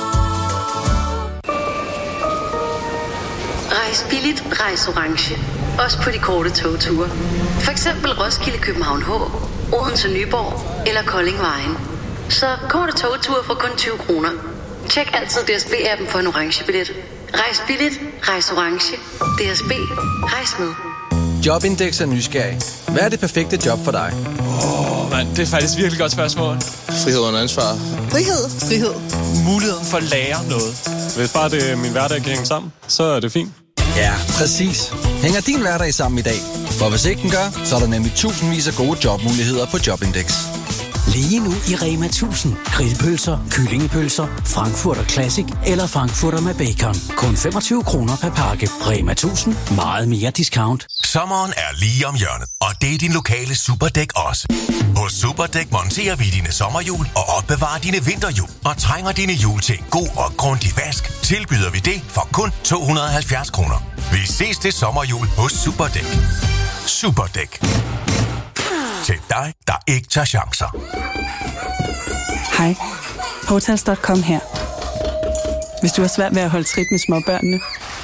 Flækgaard. Rejs billigt, rejs orange. også på de korte togture. For eksempel Roskilde København H, Odense Nyborg eller Kolding Vejen. Så korte togture for kun 20 kroner. Tjek altid DSB-appen for en orange billet. Rejs billigt, rejs orange. DSB, rejs med. Jobindex er nysgerrig. Hvad er det perfekte job for dig? Mand, det er faktisk virkelig godt spørgsmål. Frihed under ansvar. Frihed. Muligheden for at lære noget. Hvis bare det er min hverdag kan hænge sammen, så er det fint. Ja, præcis. Hænger din hverdag sammen i dag? For hvis ikke den gør, så er der nemlig tusindvis af gode jobmuligheder på Jobindex. Lige nu i Rema 1000. Grillpølser, kyllingepølser, Frankfurter Classic eller Frankfurter med bacon. Kun 25 kroner per pakke. Rema 1000. Meget mere discount. Sommeren er lige om hjørnet, og det er din lokale Superdæk også. Hos Superdæk monterer vi dine sommerhjul og opbevarer dine vinterhjul. Og trænger dine hjul til en god og grundig vask, tilbyder vi det for kun 270 kroner. Vi ses til sommerhjul hos Superdæk. Superdæk. Til dig, der ikke tager chancer. Hej. Hotels.com her. Hvis du har svært ved at holde trit med småbørnene,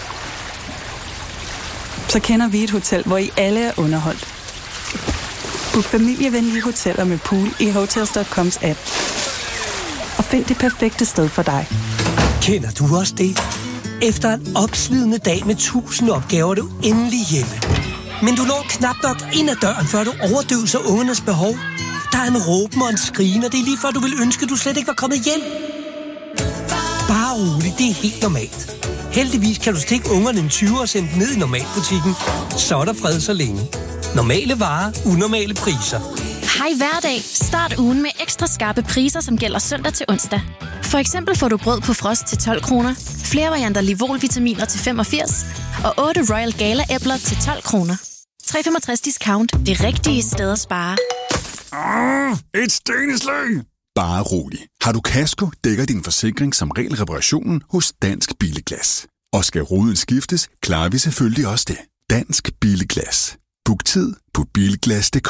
så kender vi et hotel, hvor I alle er underholdt. Book familievenlige hoteller med pool i Hotels.coms app. Og find det perfekte sted for dig. Kender du også det? Efter en opslidende dag med 1000 opgaver er du endelig hjemme. Men du når knap nok ind ad døren, før du overdøver ungernes behov. Der er en råben og en skrigen, og det er lige før, du vil ønske, at du slet ikke var kommet hjem. Bare roligt, det er helt normalt. Heldigvis kan du stikke ungerne en 20 og sende dem ned i normalbutikken. Så er der fred så længe. Normale varer, unormale priser. Hej hverdag. Start ugen med ekstra skarpe priser, som gælder søndag til onsdag. For eksempel får du brød på frost til 12 kroner, flere varianter Livol-vitaminer til 85 og 8 Royal Gala-æbler til 12 kroner. 365 discount. Det rigtige sted at spare. Et steneslag! Bare rolig. Har du kasko, dækker din forsikring som regel reparationen hos Dansk Billeglas. Og skal ruden skiftes, klarer vi selvfølgelig også det. Dansk Billeglas. Book tid på bilglas.dk.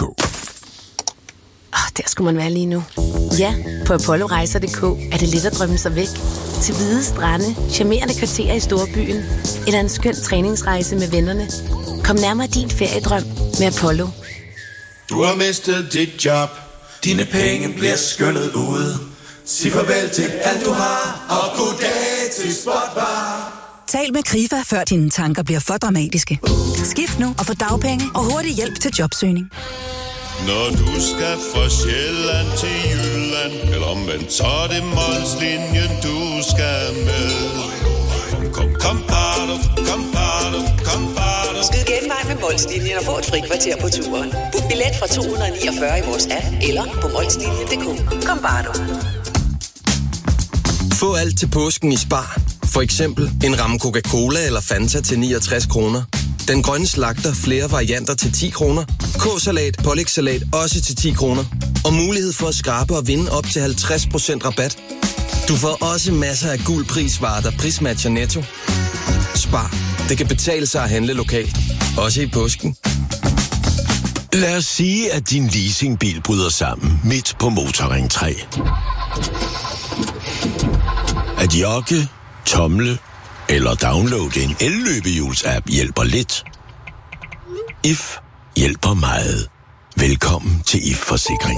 Der skulle man være lige nu. Ja, på apollorejser.dk er det let at drømme sig væk. Til hvide strande, charmerende kvarterer i storbyen, eller en skøn træningsrejse med vennerne. Kom nærmere din feriedrøm med Apollo. Du har mistet dit job. Dine penge bliver skyllet ud. Sig farvel til alt du har, og goddag til Spotbar. Tal med Krifa, før dine tanker bliver for dramatiske. Skift nu og få dagpenge og hurtig hjælp til jobsøgning. Når du skal fra Sjælland til Jylland, eller omvendt, så er det Molslinjen, du skal med. Kom, bado. Skyd genvej med Molslinjen og få et frikvarter på turen. Book billet fra 249 i vores app eller på molslinjen.dk. Kom, bado. Få alt til påsken i Spar. For eksempel en ramme Coca-Cola eller Fanta til 69 kroner. Den grønne slagter flere varianter til 10 kroner. K-salat, pålægssalat også til 10 kroner. Og mulighed for at skrabe og vinde op til 50% rabat. Du får også masser af guld prisvarer, der prismatcher Netto. Spar. Det kan betale sig at handle lokalt. Også i påsken. Lad os sige, at din leasingbil bryder sammen midt på Motorring 3. At jogge, tomle eller downloade en elløbehjuls-app hjælper lidt. If hjælper meget. Velkommen til If Forsikring.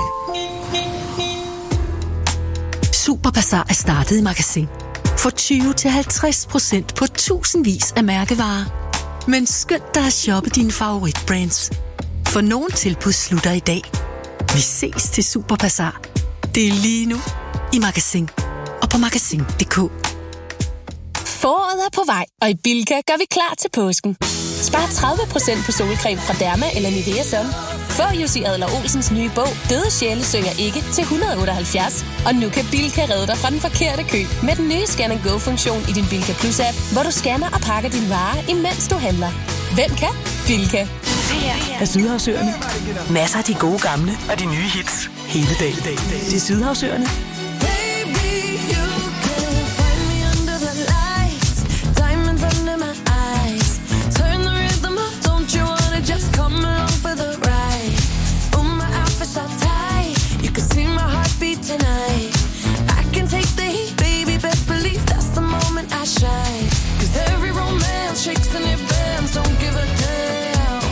Superbazar er startet i Magasin. Få 20-50% på tusindvis af mærkevarer. Men skynd dig at shoppe dine favoritbrands. For nogle tilbud slutter i dag. Vi ses til Superbazar. Det er lige nu i Magasin og på magasin.dk. Foråret er på vej, og i Bilka gør vi klar til påsken. Spar 30% på solcreme fra Derma eller Nivea Sun. Få Jussi Adler-Olsens nye bog, Døde sjæle synger ikke, til 178. Og nu kan Bilka redde dig fra den forkerte kø med den nye Scan & Go-funktion i din Bilka Plus-app, hvor du scanner og pakker dine varer, imens du handler. Hvem kan? Bilka. Af Sydhavsøerne. Masser af de gode gamle og de nye hits. Hele dagen. Det er Sydhavsøerne. Tonight, I can take the heat, baby. Best believe that's the moment I shine. 'Cause every romance shakes and it bends. Don't give a damn.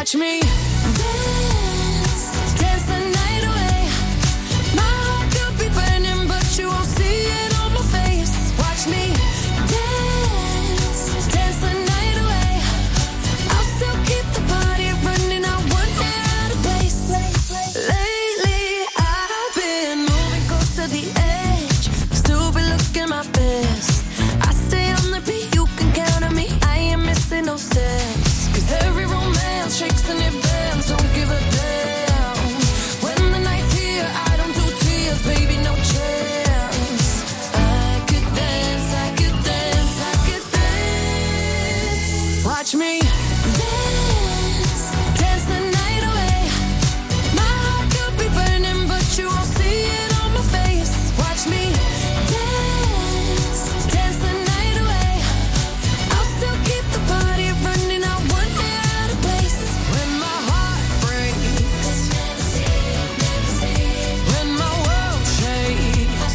Watch me dance, dance the night away. My heart could be burning, but you won't see it on my face. Watch me dance, dance the night away. I'll still keep the party running. I want it out of place. Lately, I've been moving close to the edge. Still be looking my best. I stay on the beat, you can count on me. I ain't missing no steps. Cause every romance shakes and it bends. Don't give a damn. When the night's here, I don't do tears, baby, no chance. I could dance, I could dance, I could dance. Watch me dance, dance the night away. My heart could be burning, but you won't see it on my face. Watch me dance, dance the night away. I'll still keep the party running. I want it out of place. When my heart breaks, when my world shakes,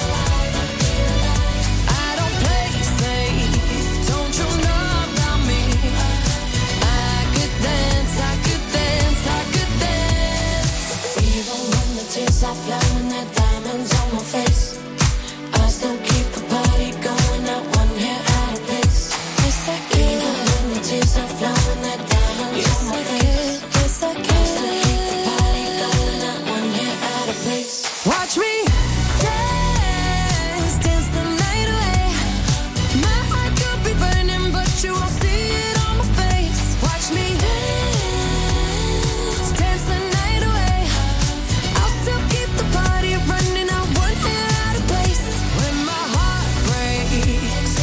I don't play safe. Don't you know about me? I could dance, I could dance, I could dance. Even when the tears are flowing, the diamonds on my face, I still keep the party going. I want it out of place. Yes, I can. Even when the tears are flowing, the diamonds on my face, yes, I can. I still keep the party going. I want it out of place. Watch me dance, dance the night away. My heart could be burning, but you won't see it on my face. Watch me dance, dance the night away. I'll still keep the party running. I want it out of place. When my heart breaks,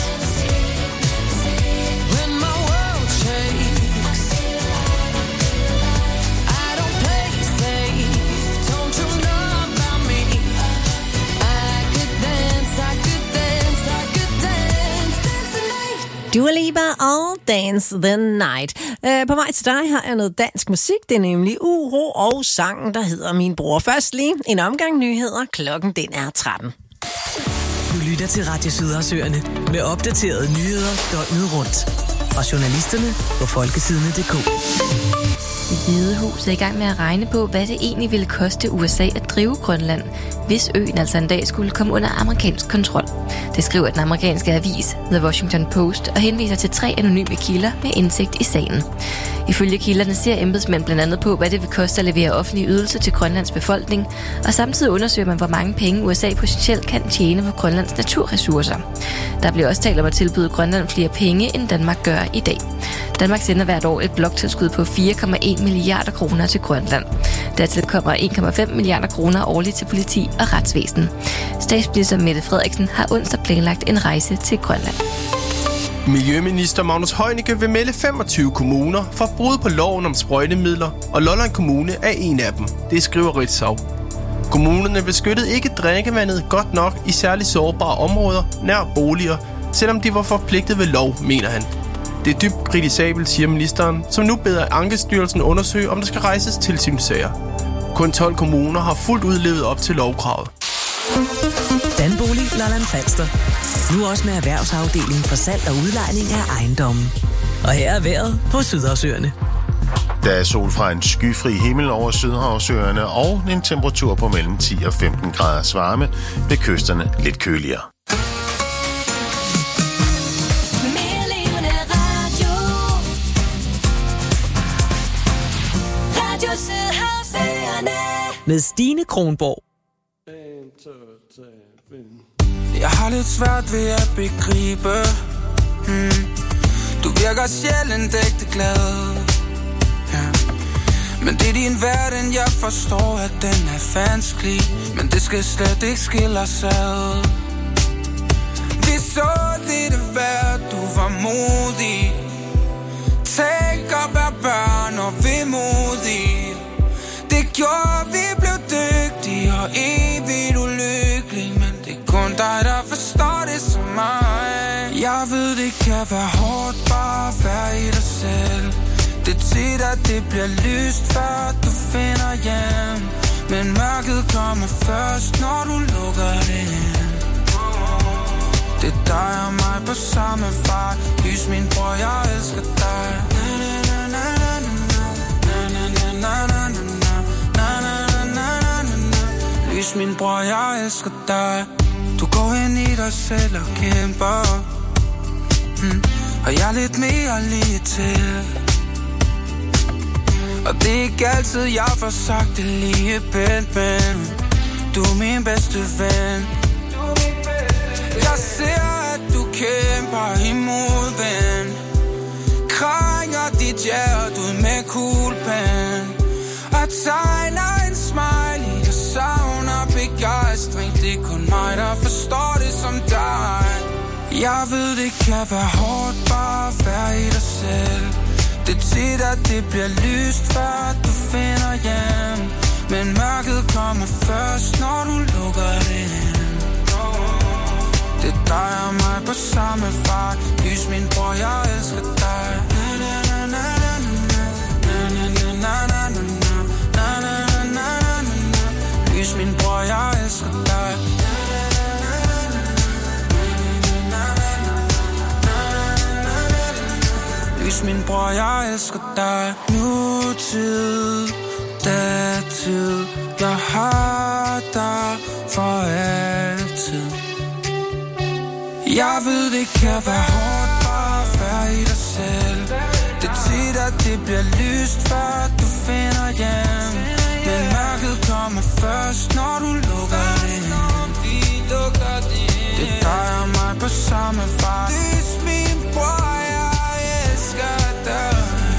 when my world shakes, I don't play safe. Don't you know about me? I could dance, I could dance, I could dance, dance the night. Dua Lipa og Dance the Night. På vej til dig har jeg noget dansk musik. Det er nemlig Uro og sangen, der hedder Min Bror. Først lige en omgang nyheder. Klokken den er 13. Du lytter til Radio Sydhavsøerne med opdaterede nyheder døgnet rundt. Fra journalisterne på folketidene.dk. Det Hvide Hus er i gang med at regne på, hvad det egentlig ville koste USA at drive Grønland, hvis øen altså en dag skulle komme under amerikansk kontrol. Det skriver den amerikanske avis The Washington Post og henviser til 3 anonyme kilder med indsigt i sagen. Ifølge kilderne ser embedsmænd blandt andet på, hvad det vil koste at levere offentlige ydelser til Grønlands befolkning, og samtidig undersøger man, hvor mange penge USA potentielt kan tjene på Grønlands naturressourcer. Der bliver også talt om at tilbyde Grønland flere penge, end Danmark gør i dag. Danmark sender hvert år et bloktilskud på 4,1 milliarder kroner til Grønland. Dertil kommer 1,5 milliarder kroner årligt til politi og retsvæsen. Statsminister Mette Frederiksen har onsdag planlagt en rejse til Grønland. Miljøminister Magnus Heunicke vil melde 25 kommuner for brud på loven om sprøjtemidler, og Lolland Kommune er en af dem. Det skriver Ritzau. Kommunerne beskyttede ikke drikkevandet godt nok i særligt sårbare områder nær boliger, selvom de var forpligtet ved lov, mener han. Det er dybt kritisabelt, siger ministeren, som nu beder Ankestyrelsen undersøge, om der skal rejses tilsynssager. Kun 12 kommuner har fuldt ud levet op til lovkravet. Danbolig Lolland Falster. Nu også med erhvervsafdelingen for salg og udlejning af ejendommen. Og her er vejret på Sydhavsøerne. Der er sol fra en skyfri himmel over Sydhavsøerne og en temperatur på mellem 10 og 15 graders varme, ved kysterne lidt køligere. Med Stine Kronborg. Jeg har lidt svært ved at begribe. Du virker sjældent ægte glad. Ja. Men det er din verden, jeg forstår, at den er vanskelig. Men det skal slet ikke skille os ad. Vi så lidt værd, du var modig. Tænk at være børn og vemodig. Det gjorde, vi blev dygtige og evigt ulykkelige. Men det er kun dig, der forstår det som mig. Jeg ved, det kan være hårdt bare at være i dig selv. Det er tit, at det bliver lyst, før du finder hjem. Men mørket kommer først, når du lukker det ind. Det er dig og mig på samme vej. Lys min bror, jeg elsker dig. Na, na, na, na, na, na. Lys min bror, jeg elsker dig. Du går ind i dig selv og kæmper. Og jeg er lidt mere lige til. Og det er ikke altid, jeg får sagt det lige pænt, men du er min bedste ven. Jeg ser, at du kæmper imod ven. Krænger dit hjerte ud med kuglepen. Og tegner en smiley, der savner begejstring. Det er kun mig, der forstår det som dig. Jeg ved, det kan være hårdt bare at være i dig selv. Det er tit, at det bliver lyst, før du finder hjem. Men mørket kommer først, når du lukker det ind. Det er dig og mig på samme fart. Lys min bror, jeg elsker dig. Lys min bror, jeg elsker dig. Lys min bror, jeg elsker dig. Nutid, datid, jeg har dig for altid. Jeg ved, det kan være hårdt bare at være i dig selv. Det er tit, at det bliver lyst, før du finder hjem. Men mørket kommer først, når du lukker det ind. Det er dig og mig på samme fart. Lys min bror, jeg elsker dig.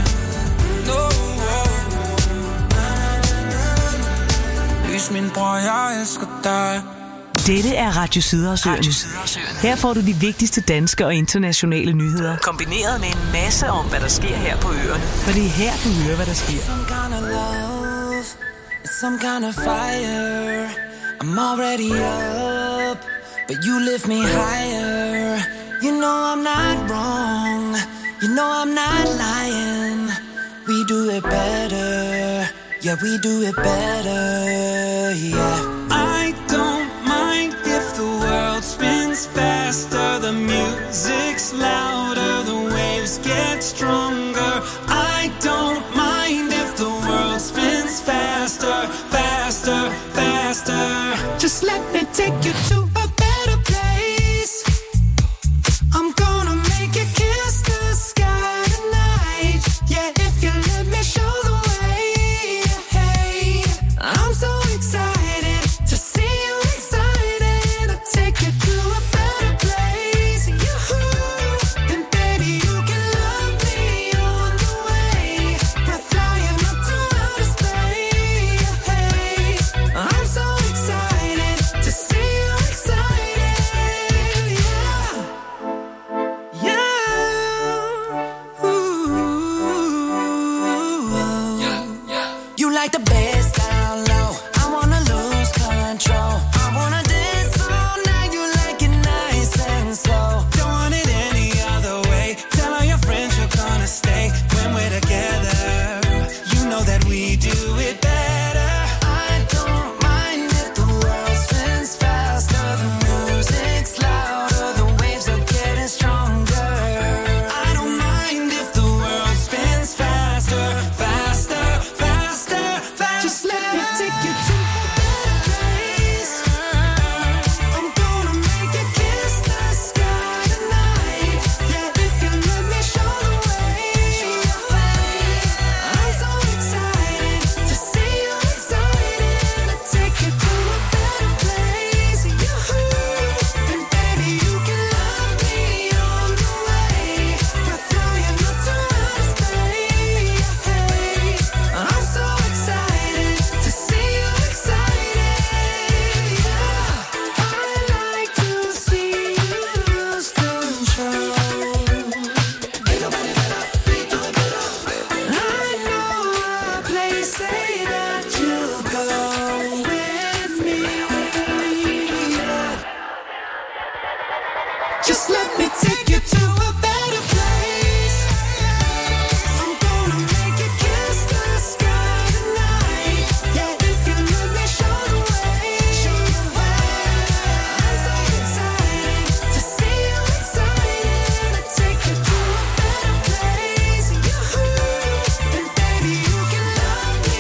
Lys min bror, jeg elsker dig. Dette er Radio Sydersøen. Her får du de vigtigste danske og internationale nyheder, kombineret med en masse om, hvad der sker her på øerne. For det er her, du hører, hvad der sker. Some kind of love, some kind of fire. I'm already up, but you lift me higher. You know I'm not wrong, you know I'm not lying. We do it better, yeah, we do it better, yeah. I don't mind if the world spins faster, the music's louder, the waves get stronger. I don't mind if the world spins faster, faster, faster. Just let me take you to a better place. I'm gonna make you kiss the sky tonight. Yeah, if you let me show the way. Hey, I'm so excited to see you excited. I'll take you to a better place. And baby, you can love me on the way. We're flying up to outer space. Hey, I'm so excited to see you excited. Yeah, yeah. Ooh. You like the bass down low. I wanna lose control. I wanna dance all night. You like it nice and slow. Don't want it any other way. Tell all your friends you're gonna stay when we're together. You know that we do it better. I don't mind if the world spins faster. The music's louder. The waves are getting stronger. I don't mind if the world spins faster, faster, faster, faster. Just let me take you to a better place. I'm gonna make you kiss the sky tonight. Yeah, if you let me show the way. I'm so excited to see you excited. I'll take you to a better place. And baby, you can love me on the way. We're flying up to outer space. I'm so excited to see you excited. Yeah, I like to see you lose control. I know a place, say that you'll go with me. Yeah. Just let me take you to a better place. I'm gonna make you kiss the sky tonight. Yeah, if you let me show the way. I'm so excited to see you excited. I'll take you to a better place. And baby, you can love me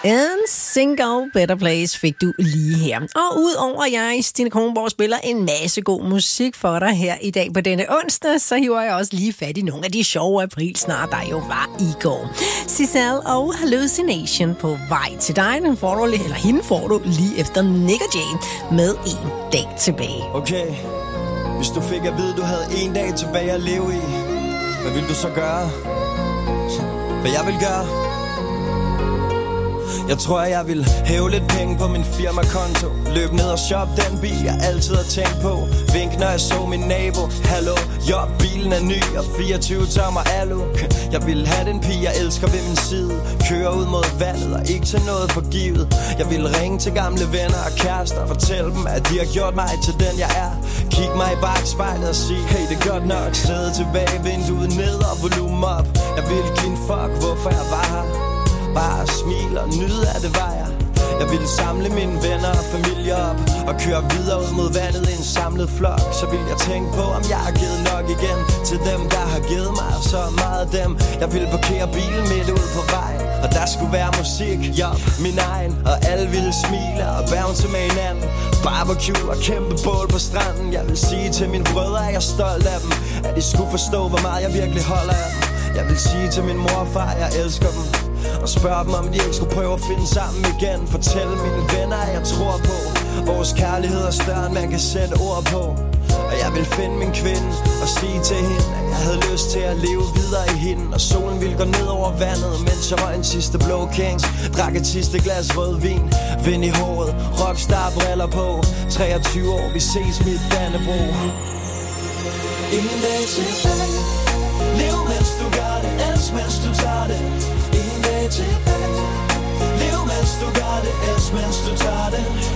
En single Better Place fik du lige her. Og udover jeg, Stine Kronborg, spiller en masse god musik for dig her i dag på denne onsdag, så hiver jeg også lige fat i nogle af de sjove aprilsnare, der jo var i går. Cicel og Hallucination på vej til dig. Den får du, eller hende får du lige efter Nick og Jay med en dag tilbage. Okay, hvis du fik at vide, du havde en dag tilbage at leve i, hvad vil du så gøre? Hvad jeg vil gøre? Jeg tror, jeg vil hæve lidt penge på min firmakonto. Løb ned og shop den bil, jeg altid har tænkt på. Vink, når jeg så min nabo. Hallo, jo, bilen er ny og 24 tommer alu. Jeg vil have den pige, jeg elsker ved min side. Køre ud mod vandet og ikke tage noget for givet. Jeg vil ringe til gamle venner og kærester og fortælle dem, at de har gjort mig til den, jeg er. Kig mig i bagspejlet og sige, hey, det er godt nok. Sidde tilbage, vinduet ned og volumen op. Jeg vil give en fuck, hvorfor jeg var her. Bare smile og nyde af det var jeg. Jeg ville samle mine venner og familie op og køre videre ud mod vandet i en samlet flok. Så vil jeg tænke på, om jeg har givet nok igen til dem, der har givet mig så meget af dem. Jeg ville parkere bilen midt ud på vejen, og der skulle være musik, ja, min egen. Og alle ville smile og bounce med hinanden. Barbecue og kæmpe bål på stranden. Jeg vil sige til mine brødre, at jeg er stolt af dem, at de skulle forstå, hvor meget jeg virkelig holder af dem. Jeg vil sige til min mor og far, at jeg elsker dem, og spørge dem, om de ikke skulle prøve at finde sammen igen. Fortælle mine venner, at jeg tror på vores kærlighed er større, end man kan sætte ord på. Og jeg vil finde min kvinde og sige til hende, at jeg havde lyst til at leve videre i hende. Og solen ville gå ned over vandet, mens jeg røg en sidste Blå Kings. Drak et sidste glas rødvin, vind i håret, rockstar briller på. 23 år, vi ses mit Dannebro. En dag tilbage, lev mens du gør det, elsk mens du tager det. En dag tilbage, lev mens du gør det, elsk mens du tager det.